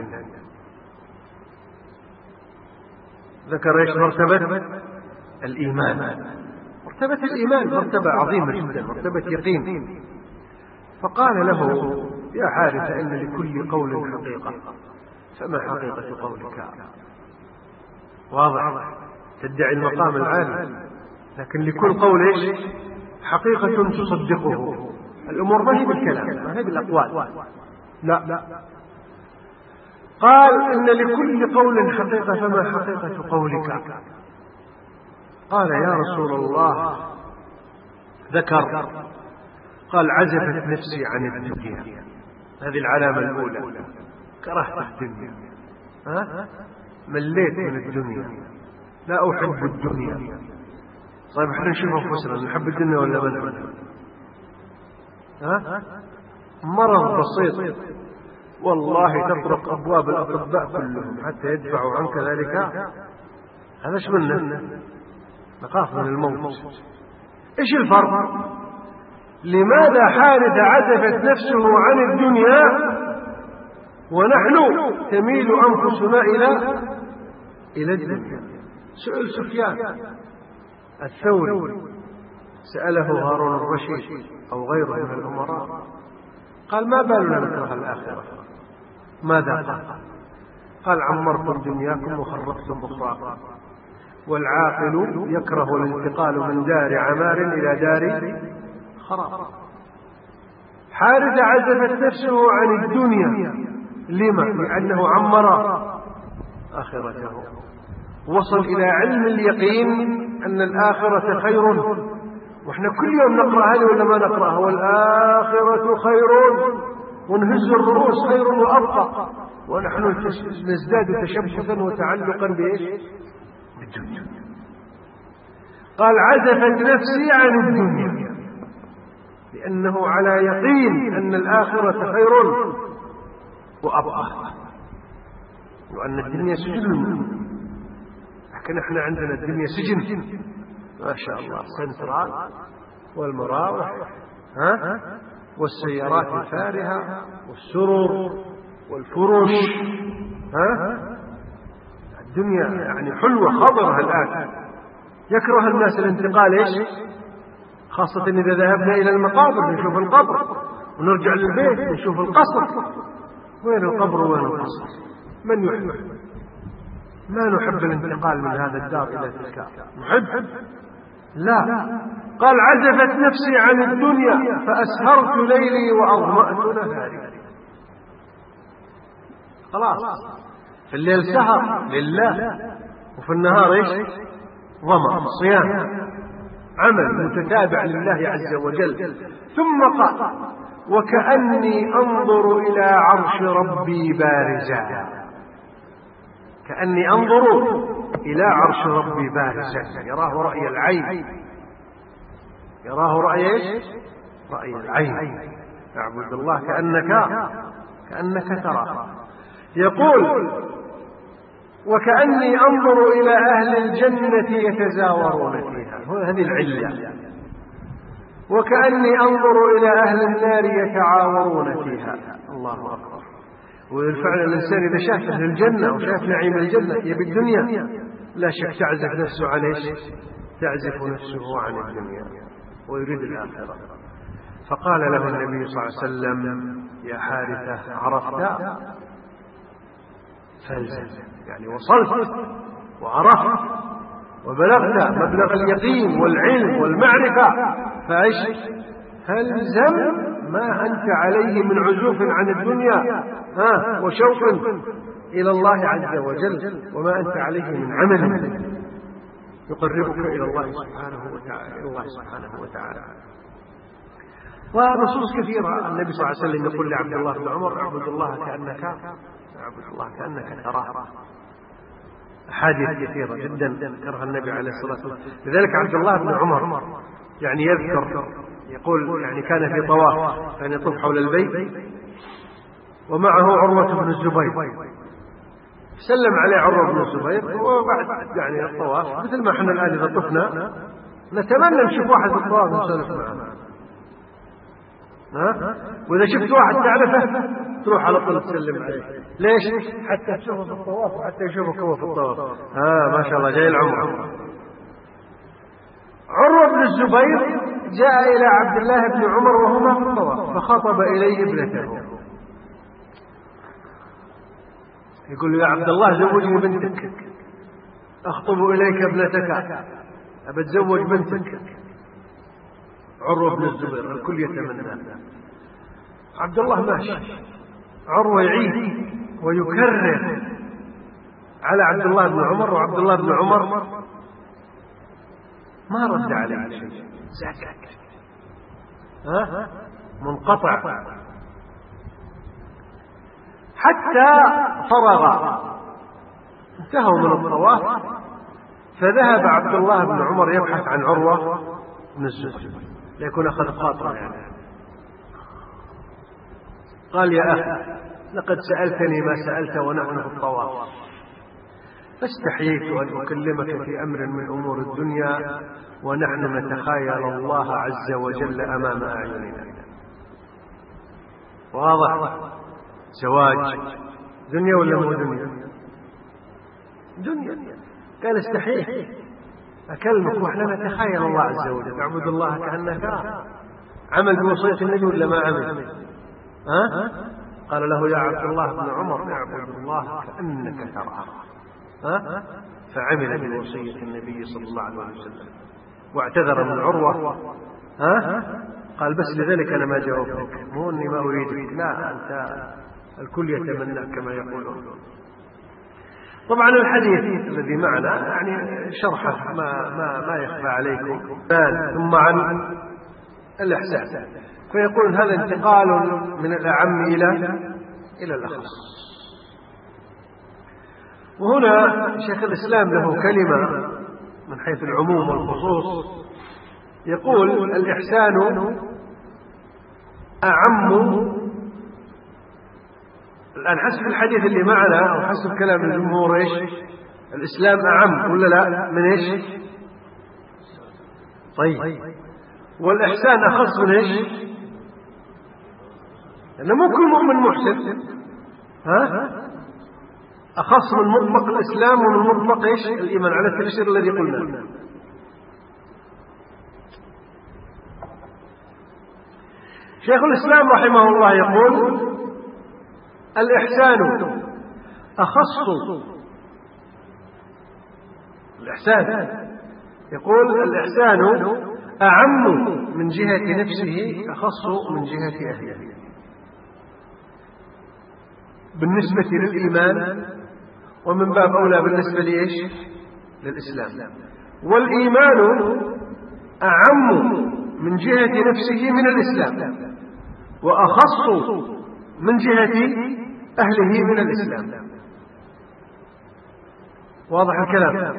ذكر ايش؟ مرتبة الإيمان. مرتبة الإيمان مرتبة عظيمة جدا، مرتبة يقين. فقال له يا حارثة إن لكل قول حقيقة، فما حقيقة قولك؟ واضح، تدعي المقام العالي، لكن لكل قول ايش؟ حقيقة تصدقه. الأمور ما هي بالكلام، ما هي بالأقوال، لا. قال إن لكل قول حقيقة، فما حقيقة قولك؟ قال يا رسول الله ذكر، قال عزفت نفسي عن الدنيا. هذه العلامة الأولى، كرهت الدنيا، مليت من الدنيا، لا أحب الدنيا. طيب احنا نشوف أنفسنا نحب الدنيا ولا ما نحب؟ مرض بسيط والله تطرق أبواب الأطباء كلهم حتى يدفعوا عنك ذلك. هذا ايش منه؟ نخاف من الموت. ايش الفرق؟ لماذا حارثة عزفت نفسه عن الدنيا ونحن تميل أنفسنا إلى الدنيا؟ سئل سفيان الثوري، سأله هارون الرشيد أو غيره من الأمراء، قال ما بالنا نكره الآخرة؟ ماذا قال عمرتم دنياكم وخربتم أخراكم، والعاقل يكره الانتقال من دار عمار إلى دار خراب. حارث عزفت نفسه عن الدنيا، لما؟ لأنه عمر آخرته، وصل إلى علم اليقين أن الآخرة خير. وإحنا كل يوم نقرأ هذه ولا ما نقرأها؟ والآخرة خير، ونهز الرؤوس خير وأبقى، ونحن نزداد تشبثا وتعلقا بالدنيا. قال عزفت نفسي عن الدنيا لأنه على يقين أن الآخرة خير وأبقى، وأن الدنيا سجن. لكن احنا عندنا الدنيا سجن ما شاء الله، سنترال والمراوح والسيارات الفارهة والسرور والفرش. الدنيا يعني حلوة خضرة الآن. يكره الناس الانتقال إيش؟ خاصة إذا ذهبنا إلى المقابر نشوف القبر، ونرجع للبيت نشوف القصر. وين القبر وين القصر؟ من يحب؟ ما نحب الانتقال من هذا الدار إلى تلك. نحب؟ لا. قال عزفت نفسي عن الدنيا فأسهرت ليلي وأظمأت نهاري. خلاص في الليل سهر لله، وفي النهار ايش؟ ظمأ، صيام، عمل متتابع لله عز وجل. ثم قال وكأني أنظر إلى عرش ربي بارزا. كأني أنظر إلى عرش ربي بارزا، يراه رأي العين، يراه رأي ايش؟ رأي العين. اعبد الله كأنك تراه. يقول وكأني أنظر إلى أهل الجنة يتزاورون فيها، هذه العلة. وكأني أنظر إلى أهل النار يتعاورون فيها. الله أكبر. وفعلا الإنسان إذا شاف أهل الجنة وشاف نعيم الجنة يبي الدنيا، لا شك تعزف نفسه عن إيش؟ تعزف نفسه عن الدنيا ويريد الآخرة. فقال له النبي صلى الله عليه وسلم يا حارثة عرفت؟ فالزم، يعني وصلت وعرفت وبلغت مبلغ اليقين والعلم والمعرفة، فايش؟ فالزم ما أنت عليه من عزوف عن الدنيا وشوق إلى الله عز وجل، وما أنت عليه من عمل يقربك إلى الله سبحانه وتعالى. ونصوص كثيرة النبي صلى الله عليه وسلم يقول لعبد الله بن عمر اعبد الله كأنك تراه. أحاديث كثيرة جدا ذكرها النبي عليه الصلاة والسلام. لذلك عبد الله بن عمر يعني يذكر، يقول يعني كان في طواف، كان يطوف حول البيت ومعه عروة بن الزبير، سلم عليه عروة بن الزبير، وبعد يعني الطواف مثل ما احنا الآن إذا طفنا نتمنى نشوف واحد في الطواف نسولف معه، وإذا شفت واحد تعرفه تروح على طول تسلم عليه. ليش؟ حتى تشوفه في الطواف وحتى يشوفك هو في الطواف. ما شاء الله جاي العمر. عروة بن الزبير جاء إلى عبد الله بن عمر وهما في الطواف، فخطب إليه ابنته، يقول له يا عبد الله زوجني بنتك، أخطب إليك ابنتك، أبتزوج بنتك. عروة بن الزبير الكل يتمنى. عبد الله ماشي، عروة يعيد ويكرر على عبد الله بن عمر، وعبد الله بن عمر ما رد عليه شيء، ساكت منقطع. حتى فرغ، انتهوا من الطواف، فذهب عبد الله بن عمر يبحث عن عروة بن الزبير ليكون أخذ خاطره يعني. قال: يا أخي، لقد سألتني ما سألت ونحن في الطواف، فاستحييت أن أكلمك في أمر من أمور الدنيا ونحن نتخايل الله عز وجل أمام أعيننا. واضح؟ زواج دنيا ولا مو دنيا؟ دنيا. قال: استحييت أكلمك ونحن نتخايل الله عز وجل، اعبد الله كأنك تراه. عمل بوصية النبي ولا ما عمل؟ قال له: يا عبد الله بن عمر، اعبد الله كأنك تراه. فعمل بوصية النبي صلى الله عليه وسلم واعتذر من عروة. قال: بس لذلك أنا ما جاوبتك، مو أني ما أريدك، لا، أنت الكل يتمنى كما يقولون. طبعا الحديث الذي معنا يعني شرحه ما يخفى عليكم. ثم عن الإحسان، فيقول هذا انتقال من الأعم إلى الأخص. وهنا شيخ الإسلام له كلمة من حيث العموم والخصوص، يقول: الإحسان أعم. الآن حسب الحديث اللي معنا أو حسب كلام الجمهور إيش؟ الإسلام أعم ولا لا؟ من إيش؟ طيب، والإحسان أخص من إيش؟ لأنه مو كل مؤمن محسن. أخص من مطلق الإسلام ومن مطلق إيش؟ الإيمان، على التفسير الذي قلنا. شيخ الإسلام رحمه الله يقول: الإحسان أخص. الإحسان يقول: الإحسان أعم من جهة نفسه، أخص من جهة أهله. بالنسبة للإيمان، ومن باب أولى بالنسبة لإيش؟ للإسلام. والإيمان أعم من جهة نفسه من الإسلام، وأخص من جهة أهله من الإسلام. واضح الكلام؟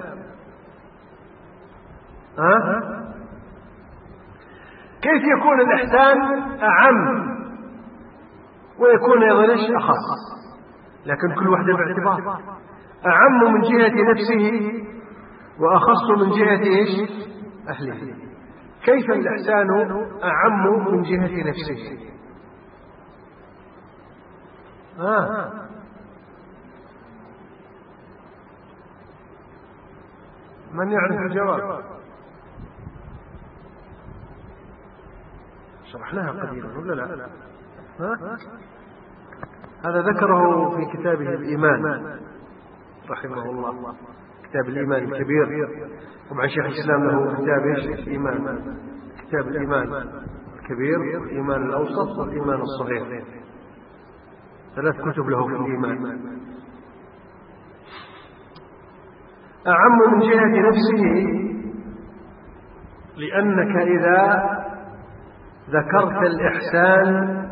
كيف يكون الإحسان أعم ويكون أيضا أخص؟ لكن كل واحدة باعتبار. أعم من جهة نفسه وأخص من جهة إيش؟ أهله. كيف الإحسان أعم من جهة نفسه؟ من يعرف الجواب؟ شرحناها قليلا ولا لا؟ هذا ذكره في كتابه الإيمان رحمه الله، كتاب الإيمان الكبير. طبعا شيخ الإسلام له كتاب الإيمان، كتاب الإيمان الكبير والإيمان الأوسط والإيمان الصغير، 3 كتب له في الإيمان. أعم من جهة نفسه، لأنك إذا ذكرت الإحسان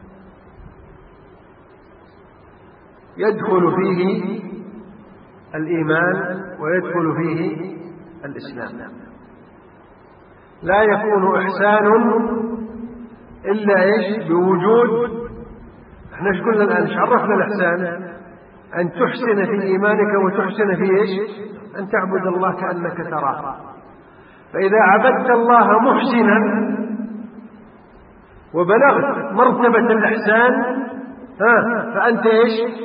يدخل فيه الإيمان ويدخل فيه الإسلام. لا يكون إحسان إلا إيش؟ بوجود. احنا ايش قلنا الآن؟ ايش عرفنا الإحسان؟ أن تحسن في إيمانك وتحسن في إيش؟ أن تعبد الله كأنك تراه. فإذا عبدت الله محسنا وبلغت مرتبة الإحسان فأنت إيش؟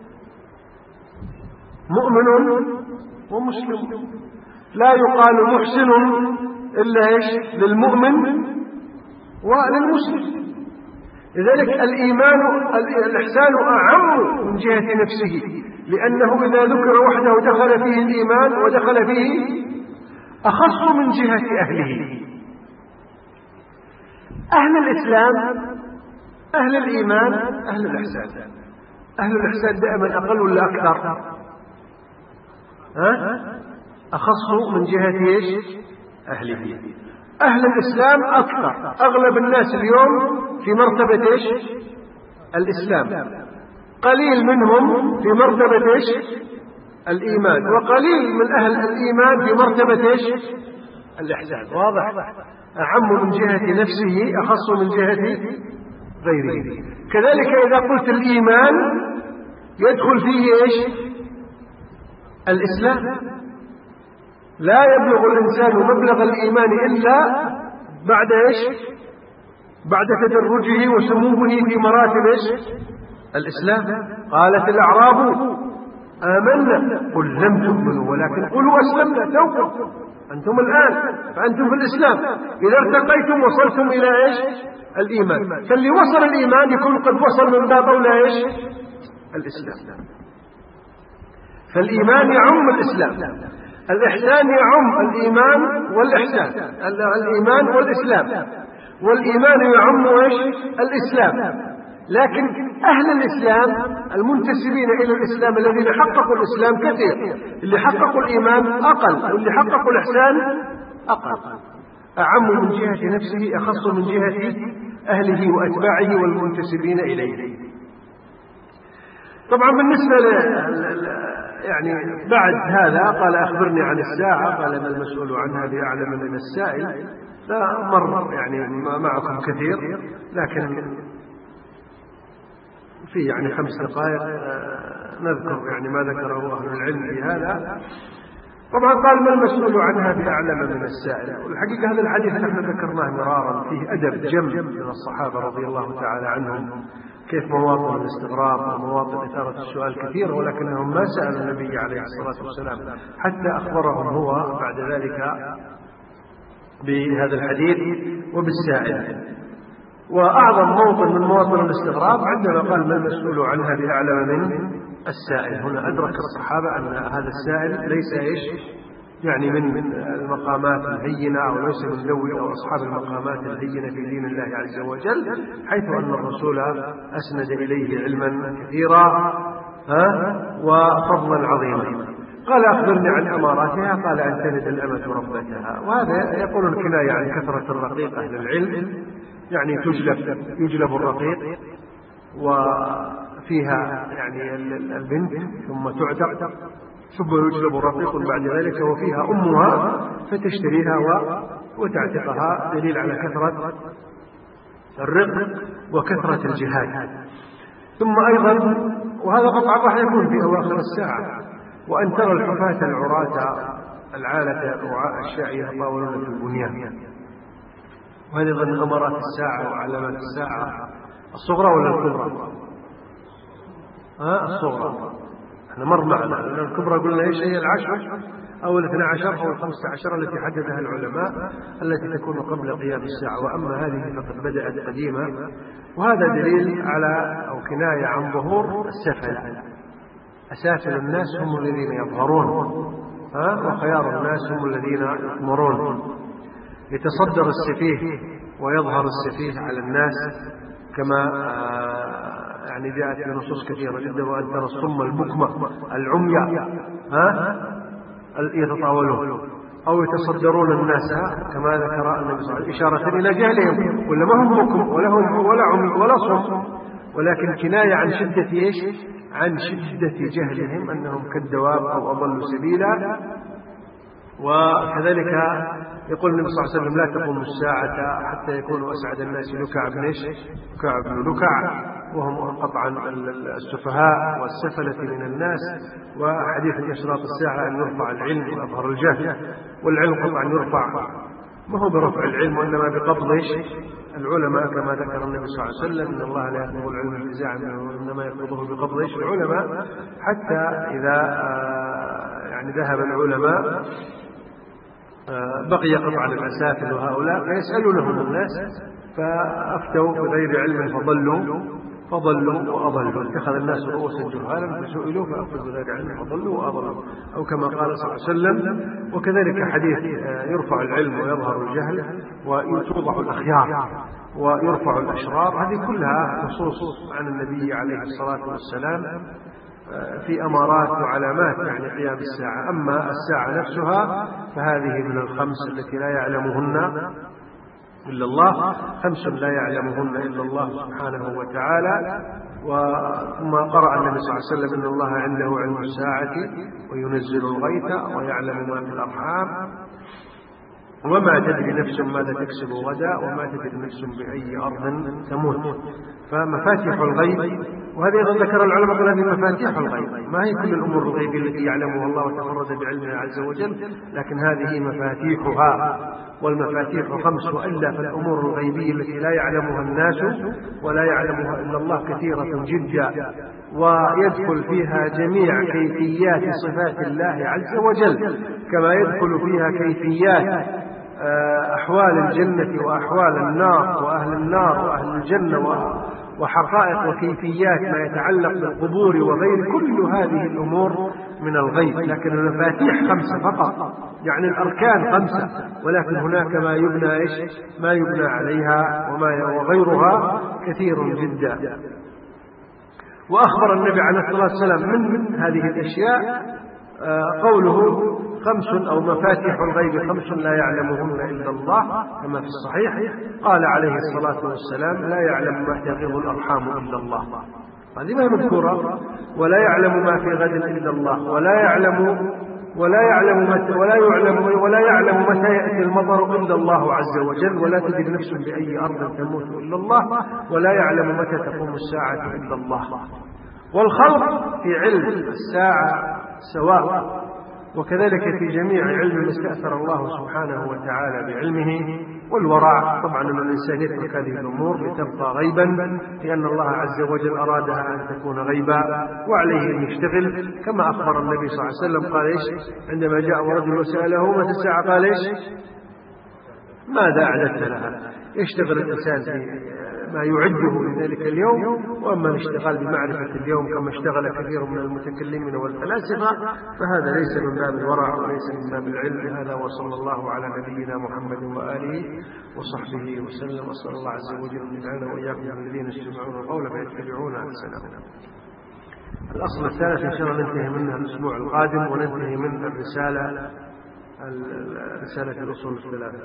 مؤمن ومسلم. لا يقال محسن إلا إيش؟ للمؤمن وللمسلم. لذلك الإحسان أعم من جهة نفسه، لأنه إذا ذكر وحده دخل فيه الإيمان ودخل فيه أخص من جهة أهله. أهل الإسلام، أهل الإيمان، أهل الإحسان. أهل الإحسان دائما أقل ولا أكثر؟ أخص من جهة إيش؟ أهله. أهل الإسلام أكثر. أغلب الناس اليوم في مرتبة إيش؟ الإسلام. قليل منهم في مرتبة إيش؟ الإيمان، وقليل من أهل الإيمان في مرتبة إيش؟ الإحسان. واضح؟ أعم من جهة نفسه أخص من جهة غيره. كذلك إذا قلت الإيمان يدخل فيه إيش؟ الإسلام. لا يبلغ الإنسان مبلغ الإيمان إلا بعد إيش؟ بعد تدرجه وسموه في مراتب إيش؟ الإسلام. قالت الأعراب آمنا قل لم تؤمنوا ولكن قلوا أسلمنا توبوا أنتم الآن فأنتم في الإسلام. إذا ارتقيتم وصلتم إلى إيش؟ الإيمان. فاللي وصل الإيمان يكون قد وصل من باب أولى إيش؟ الإسلام. فالإيمان يعم الإسلام، الإحسان يعم الإيمان والإحسان، الإيمان والإسلام، والإيمان يعم إيش؟ الإسلام. لكن أهل الإسلام المنتسبين إلى الإسلام الذين حققوا الإسلام كثير، اللي حققوا الإيمان أقل، واللي حققوا الإحسان أقل. أعم من جهة نفسه أخص من جهة أهله وأتباعه والمنتسبين إليه. طبعا بالنسبة يعني بعد هذا قال أخبرني عن الساعة، قال ما المسؤول عنها بأعلم من السائل. فمر يعني معكم كثير، لكن في يعني 5 دقائق نذكر يعني ما ذكره أهل العلم في هذا. طبعا قال ما المسؤول عنها بأعلم من السائل. والحقيقة هذا الحديث نحن ذكرناه مرارا، فيه أدب جم من الصحابة رضي الله تعالى عنهم، كيف مواطن الاستغراب ومواطن إثارة السؤال كثيرة، ولكنهم ما سألوا النبي عليه الصلاة والسلام حتى أخبرهم هو بعد ذلك بهذا الحديث وبالسائل. وأعظم موطن من مواطن الاستغراب عندما قال ما المسؤول عنها بأعلم من السائل. هنا أدرك الصحابة أن هذا السائل ليس إيش؟ يعني من المقامات الهينة، أو ليس من ذوي أو أصحاب المقامات الهينة في دين الله عز وجل، حيث أن الرسول أسند إليه علما كثيرا وفضلا عظيما. قال أخبرني عن أماراتها، قال أن تلد الأمة ربتها. وهذا يقول الكناية عن كثرة الرقيق. أهل العلم يعني يجلب الرقيق وفيها يعني البنت ثم تعتق ثم يجلب الرقيق بعد ذلك وفيها أمها فتشتريها وتعتقها، دليل على كثرة الرق وكثرة الجهاد. ثم أيضا وهذا قطعا راح يكون في أواخر الساعة، وأن ترى الحفاة العراة العالة رعاء الشاء يتطاولون في البنيان. وهذه ضمن أمارات الساعة وعلامات الساعة الصغرى ولا الكبرى؟ الصغرى. احنا مر معنا الكبرى قلنا ايش هي؟ 10 أو 12 أو 15 التي حددها العلماء التي تكون قبل قيام الساعة، وأما هذه فقد بدأت قديمة. وهذا دليل على أو كناية عن ظهور السفل. أسافل الناس هم الذين يظهرون، وخيار الناس هم الذين يأمرون. يتصدر السفيه ويظهر السفيه على الناس، كما يعني جاءت في نصوص كثيرة جدا. وأن ترى الصم البكمة العمية يتطاولون أو يتصدرون الناس، كما ذكر النبي صلى الله عليه وسلم إشارة إلى جهلهم، ولا ما هم بكم ولا عمي ولا صم، ولكن كناية عن شدة إيش؟ عن شدة جهلهم، أنهم كالدواب أو أضلوا سبيلا. وكذلك يقول النبي صلى الله عليه وسلم لا تقوم الساعة حتى يكونوا أسعد الناس لكع بن لكع بن لكع، وهم قطعا السفهاء والسفلة من الناس. وحديث أشراط الساعة أن يرفع العلم ويظهر الجهل، والعلم قطعا يرفع ما هو برفع العلم وإنما بقبض العلماء، كما ذكر النبي صلى الله عليه وسلم إن الله لا يقبض العلم انتزاعا منه وإنما يقبضه بقبض العلماء، حتى إذا يعني ذهب العلماء بقي قطعا الأسافل وهؤلاء فيسألونهم الناس فأفتوا بغير علم فضلوا وأضلوا. اتخذ الناس رؤوسا جهالا فسئلوا فأفتوا بغير علم فضلوا وأضلوا، أو كما قال صلى الله عليه وسلم. وكذلك حديث يرفع العلم ويظهر الجهل، وتوضع الأخيار ويرفع الأشرار، هذه كلها نصوص عن النبي عليه الصلاة والسلام في أمارات وعلامات يعني قيام الساعة. أما الساعة نفسها فهذه من الخمس التي لا يعلمهن إلا الله، 5 لا يعلمهن إلا الله سبحانه وتعالى. ثم قرأ النبي صلى الله عليه وسلم إن الله عنده علم الساعة وينزل الغيث ويعلم ما في الأرحام وما تدري نفس ماذا تكسب غدا وما تدري نفس بأي أرض تموت. فمفاتيح الغيب، وهذه أيضا ذكر العلماء قال هذه مفاتيح الغيب، ما هي كل الأمور الغيبية التي يعلمها الله وتفرد بعلمه عز وجل، لكن هذه مفاتيحها، والمفاتيح 5، وإلا فالأمور الغيبية التي لا يعلمها الناس ولا يعلمها إلا الله كثيرة جدا، ويدخل فيها جميع كيفيات صفات الله عز وجل، كما يدخل فيها كيفيات أحوال الجنة وأحوال النار وأهل النار وأهل الجنة وحقائق وكيفيات ما يتعلق بالقبور وغير كل هذه الأمور من الغيب. لكن المفاتيح 5 فقط، يعني الأركان 5، ولكن هناك ما يبنى عليها وغيرها كثير جدا. وأخبر النبي عليه الصلاة والسلام من هذه الأشياء قوله 5 أو مفاتيح الغيب 5 لا يعلمهن إلا الله كما في الصحيح. قال عليه الصلاة والسلام لا يعلم ما تغيظ الأرحام إلا الله، هذه ما مذكورة، ولا يعلم ما في غد إلا الله، ولا يعلم متى يأتي المطر إلا الله عز وجل، ولا تدري نفس بأي أرض تموت إلا الله، ولا يعلم متى تقوم الساعة إلا الله. والخلق في علم الساعة سواء، وكذلك في جميع علم ما استأثر الله سبحانه وتعالى بعلمه. والورع طبعا أن الإنسان يترك هذه الأمور لتبقى غيبا، لأن الله عز وجل أرادها أن تكون غيبا، وعليه أن يشتغل كما أخبر النبي صلى الله عليه وسلم. قال إيش عندما جاء رجل وسأله متى الساعة؟ قال إيش ماذا أعددت لها؟ يشتغل الإنسان في ما يعده لذلك اليوم، وأما الاشتغال بمعرفة اليوم كما اشتغل كثير من المتكلمين والفلاسفة فهذا ليس من باب الورع وليس من باب العلم. هذا وصلى الله على نبينا محمد وآله وصحبه وسلم، وصلى الله عز وجل أن يجعلنا وإياكم من الذين يستمعون القول فيتبعون أحسنه. الأصل الثالث إن شاء الله ننتهي منه الأسبوع القادم، وننتهي من رسالة الأصول الثلاثة.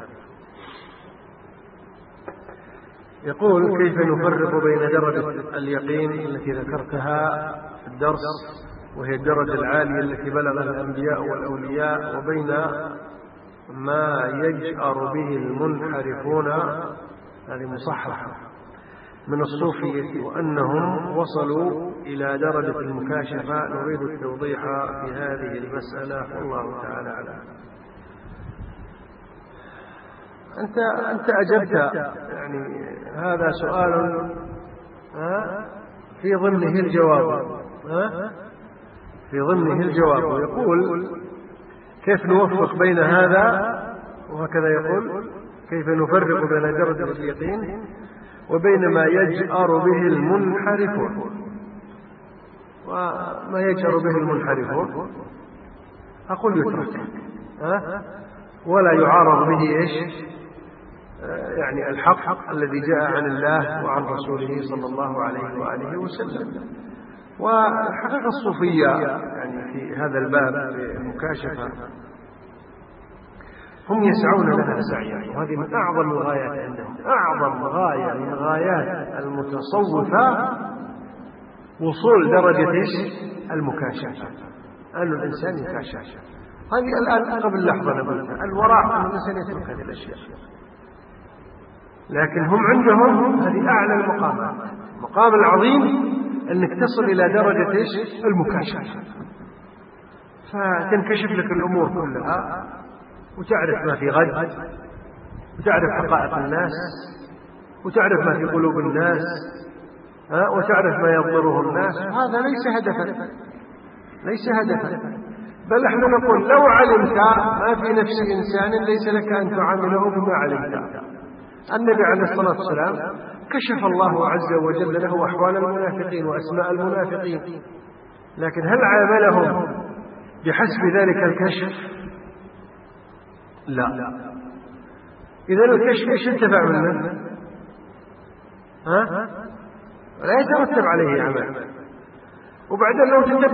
يقول كيف نفرق بين درجة اليقين التي ذكرتها في الدرس وهي الدرجة العالية التي بلغها الأنبياء والأولياء، وبين ما يجأر به المنحرفون، هذه مصححة من الصوفية، وأنهم وصلوا إلى درجة المكاشفة. نريد التوضيح في هذه المسألة والله تعالى أعلم. أنت أجبت، يعني هذا سؤال في ضمنه الجواب ويقول كيف نوفق بين هذا، وهكذا يقول كيف نفرق بين درجة اليقين وبين ما يجأر به المنحرفون. وما يجأر به المنحرفون أقول يترك ولا يعارض به إيش يعني الحق الذي جاء عن الله وعن رسوله صلى الله عليه وآله وسلم. والحقيقة الصوفية يعني في هذا الباب المكاشفة هم يسعون لها سعيا، وهذه من أعظم الغايات عندهم. أعظم غاية من غايات المتصوفة وصول درجة المكاشفة، أن الإنسان يكاشف. هذه الآن قبل لحظة نقولها الورع أن الإنسان يترك هذه الأشياء، لكن هم عندهم هذه أعلى المقامات. المقام العظيم أنك تصل إلى درجة المكاشفة، فتنكشف لك الأمور كلها، وتعرف ما في غد، وتعرف حقائق الناس، وتعرف ما في قلوب الناس، وتعرف ما يضره الناس. هذا ليس هدفا، بل احنا نقول لو علمت ما في نفس إنسان ليس لك أن تعامله بما علمت. النبي عليه الصلاة والسلام كشف الله عز وجل له أحوال المنافقين وأسماء المنافقين، لكن هل عاملهم بحسب ذلك الكشف؟ لا. إذا الكشف ايش انتفع منه؟ لا يترتب عليه عمل. وبعدين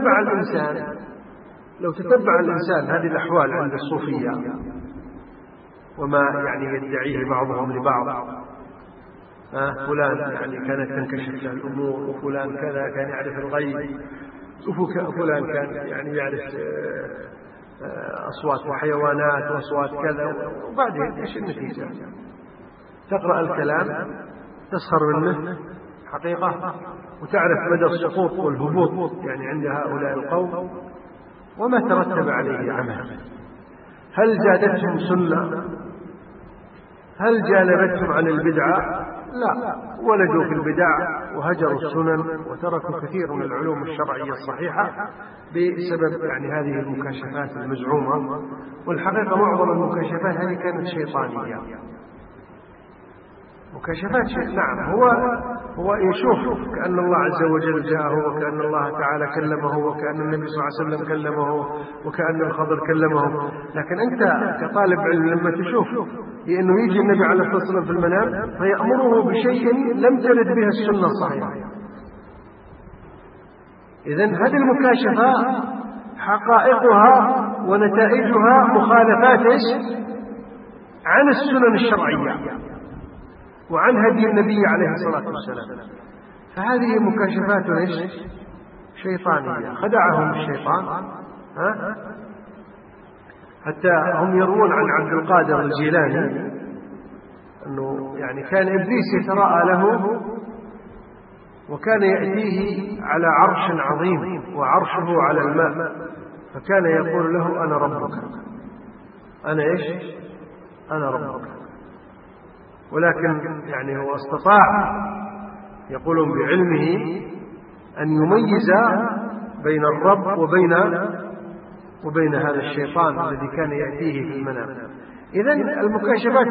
لو تتبع الإنسان هذه الأحوال عند الصوفية وما يعني يدعيه بعضهم لبعض، فلان يعني كانت تنكشف له الأمور، وفلان كذا كان يعرف الغيب، وفلان كان يعني يعرف أصوات الحيوانات وأصوات كذا. وبعدين إيش النتيجة؟ تقرأ الكلام تسخر منه حقيقة، وتعرف مدى السقوط والهبوط يعني عند هؤلاء القوم وما ترتب عليه عمل. هل زادتهم سنة؟ هل جانبتهم عن البدعة؟ لا، ولدوا في البدع وهجروا السنن وتركوا كثير من العلوم الشرعية الصحيحة بسبب يعني هذه المكاشفات المزعومة. والحقيقة معظم المكاشفات هذه كانت شيطانية، مكاشفات نعم، هو يشوف كأن الله عز وجل جاءه، وكأن الله تعالى كلمه، وكأن النبي صلى الله عليه وسلم كلمه، وكأن الخضر كلمه. لكن أنت كطالب علم لما تشوف لأنه يجي النبي عليه الصلاة والسلام في المنام فيأمره بشيء لم ترد به السنة الصحيحة، إذن هذه المكاشفة حقائقها ونتائجها مخالفات عن السنن الشرعية وعن هدي النبي عليه الصلاة والسلام. فهذه مكاشفات شيطانية خدعهم الشيطان. حتى هم يروون عن عبد القادر الجيلاني أنه يعني كان إبليس يتراءى له، وكان يأتيه على عرش عظيم وعرشه على الماء، فكان يقول له أنا ربك، أنا أنا ربك. ولكن يعني هو استطاع يقولون بعلمه أن يميز بين الرب وبين هذا الشيطان الذي كان يأتيه في المنام. إذن المكاشفات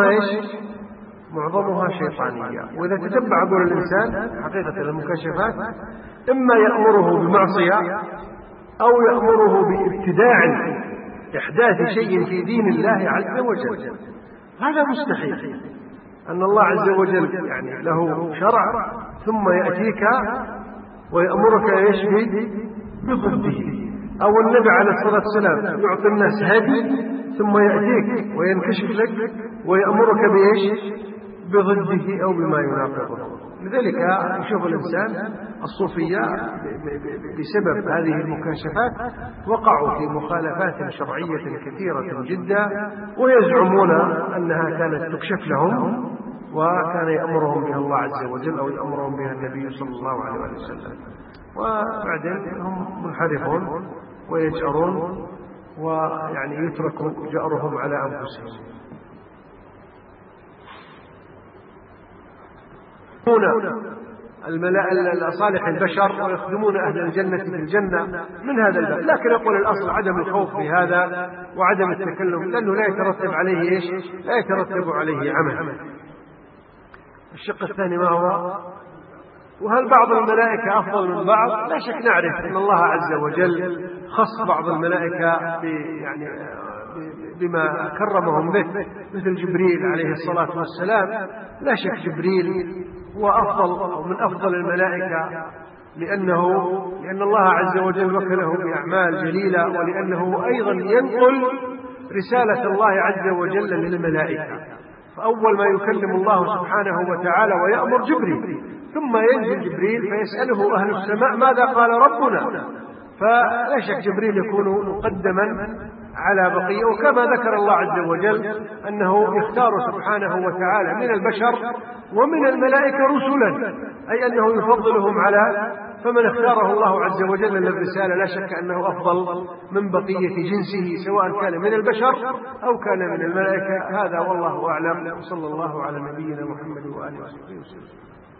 معظمها شيطانية. وإذا تتبع قول الإنسان حقيقة المكاشفات إما يأمره بمعصية أو يأمره بابتداع إحداث شيء في دين الله عز وجل. هذا مستحيل أن الله عز وجل يعني له شرع ثم يأتيك ويأمرك بضده، أو النبي عليه الصلاة والسلام يعطي الناس هدي ثم يأتيك وينكشف لك ويأمرك بضده أو بما يناقضه. لذلك يشوف الإنسان الصوفية بسبب هذه المكاشفات وقعوا في مخالفات شرعية كثيرة جدا، ويزعمون أنها كانت تكشف لهم وكان يأمرهم بها الله عز وجل أو يأمرهم بها النبي صلى الله عليه وسلم. وبعدين هم منحرفون ويجأرون ويعني يتركوا جأرهم على أنفسهم. صالح البشر ويخدمون أهل الجنة في الجنة من هذا الباب. لكن يقول الأصل عدم الخوف بهذا وعدم التكلم، لأنه لا يترتب عليه لا يترتب عليه عمل. الشق الثاني ما هو؟ وهل بعض الملائكة أفضل من بعض؟ لا شك نعرف أن الله عز وجل خص بعض الملائكة يعني بما كرمهم به، مثل جبريل عليه الصلاة والسلام. لا شك جبريل هو أفضل أو من أفضل الملائكة، لأن الله عز وجل وكله بأعمال جليلة، ولأنه أيضا ينقل رسالة الله عز وجل للملائكة. فأول ما يكلم الله سبحانه وتعالى ويأمر جبريل، ثم ينزل جبريل فيسأله أهل السماء ماذا قال ربنا. فلا شك جبريل يكون مقدما على بقية. وكما ذكر الله عز وجل أنه يختار سبحانه وتعالى من البشر ومن الملائكة رسلا، أي أنه يفضلهم على، فمن اختاره الله عز وجل للرسالة لا شك أنه أفضل من بقية جنسه، سواء كان من البشر أو كان من الملائكة. هذا والله أعلم، وصلى الله على نبينا محمد وآله وصحبه وسلم.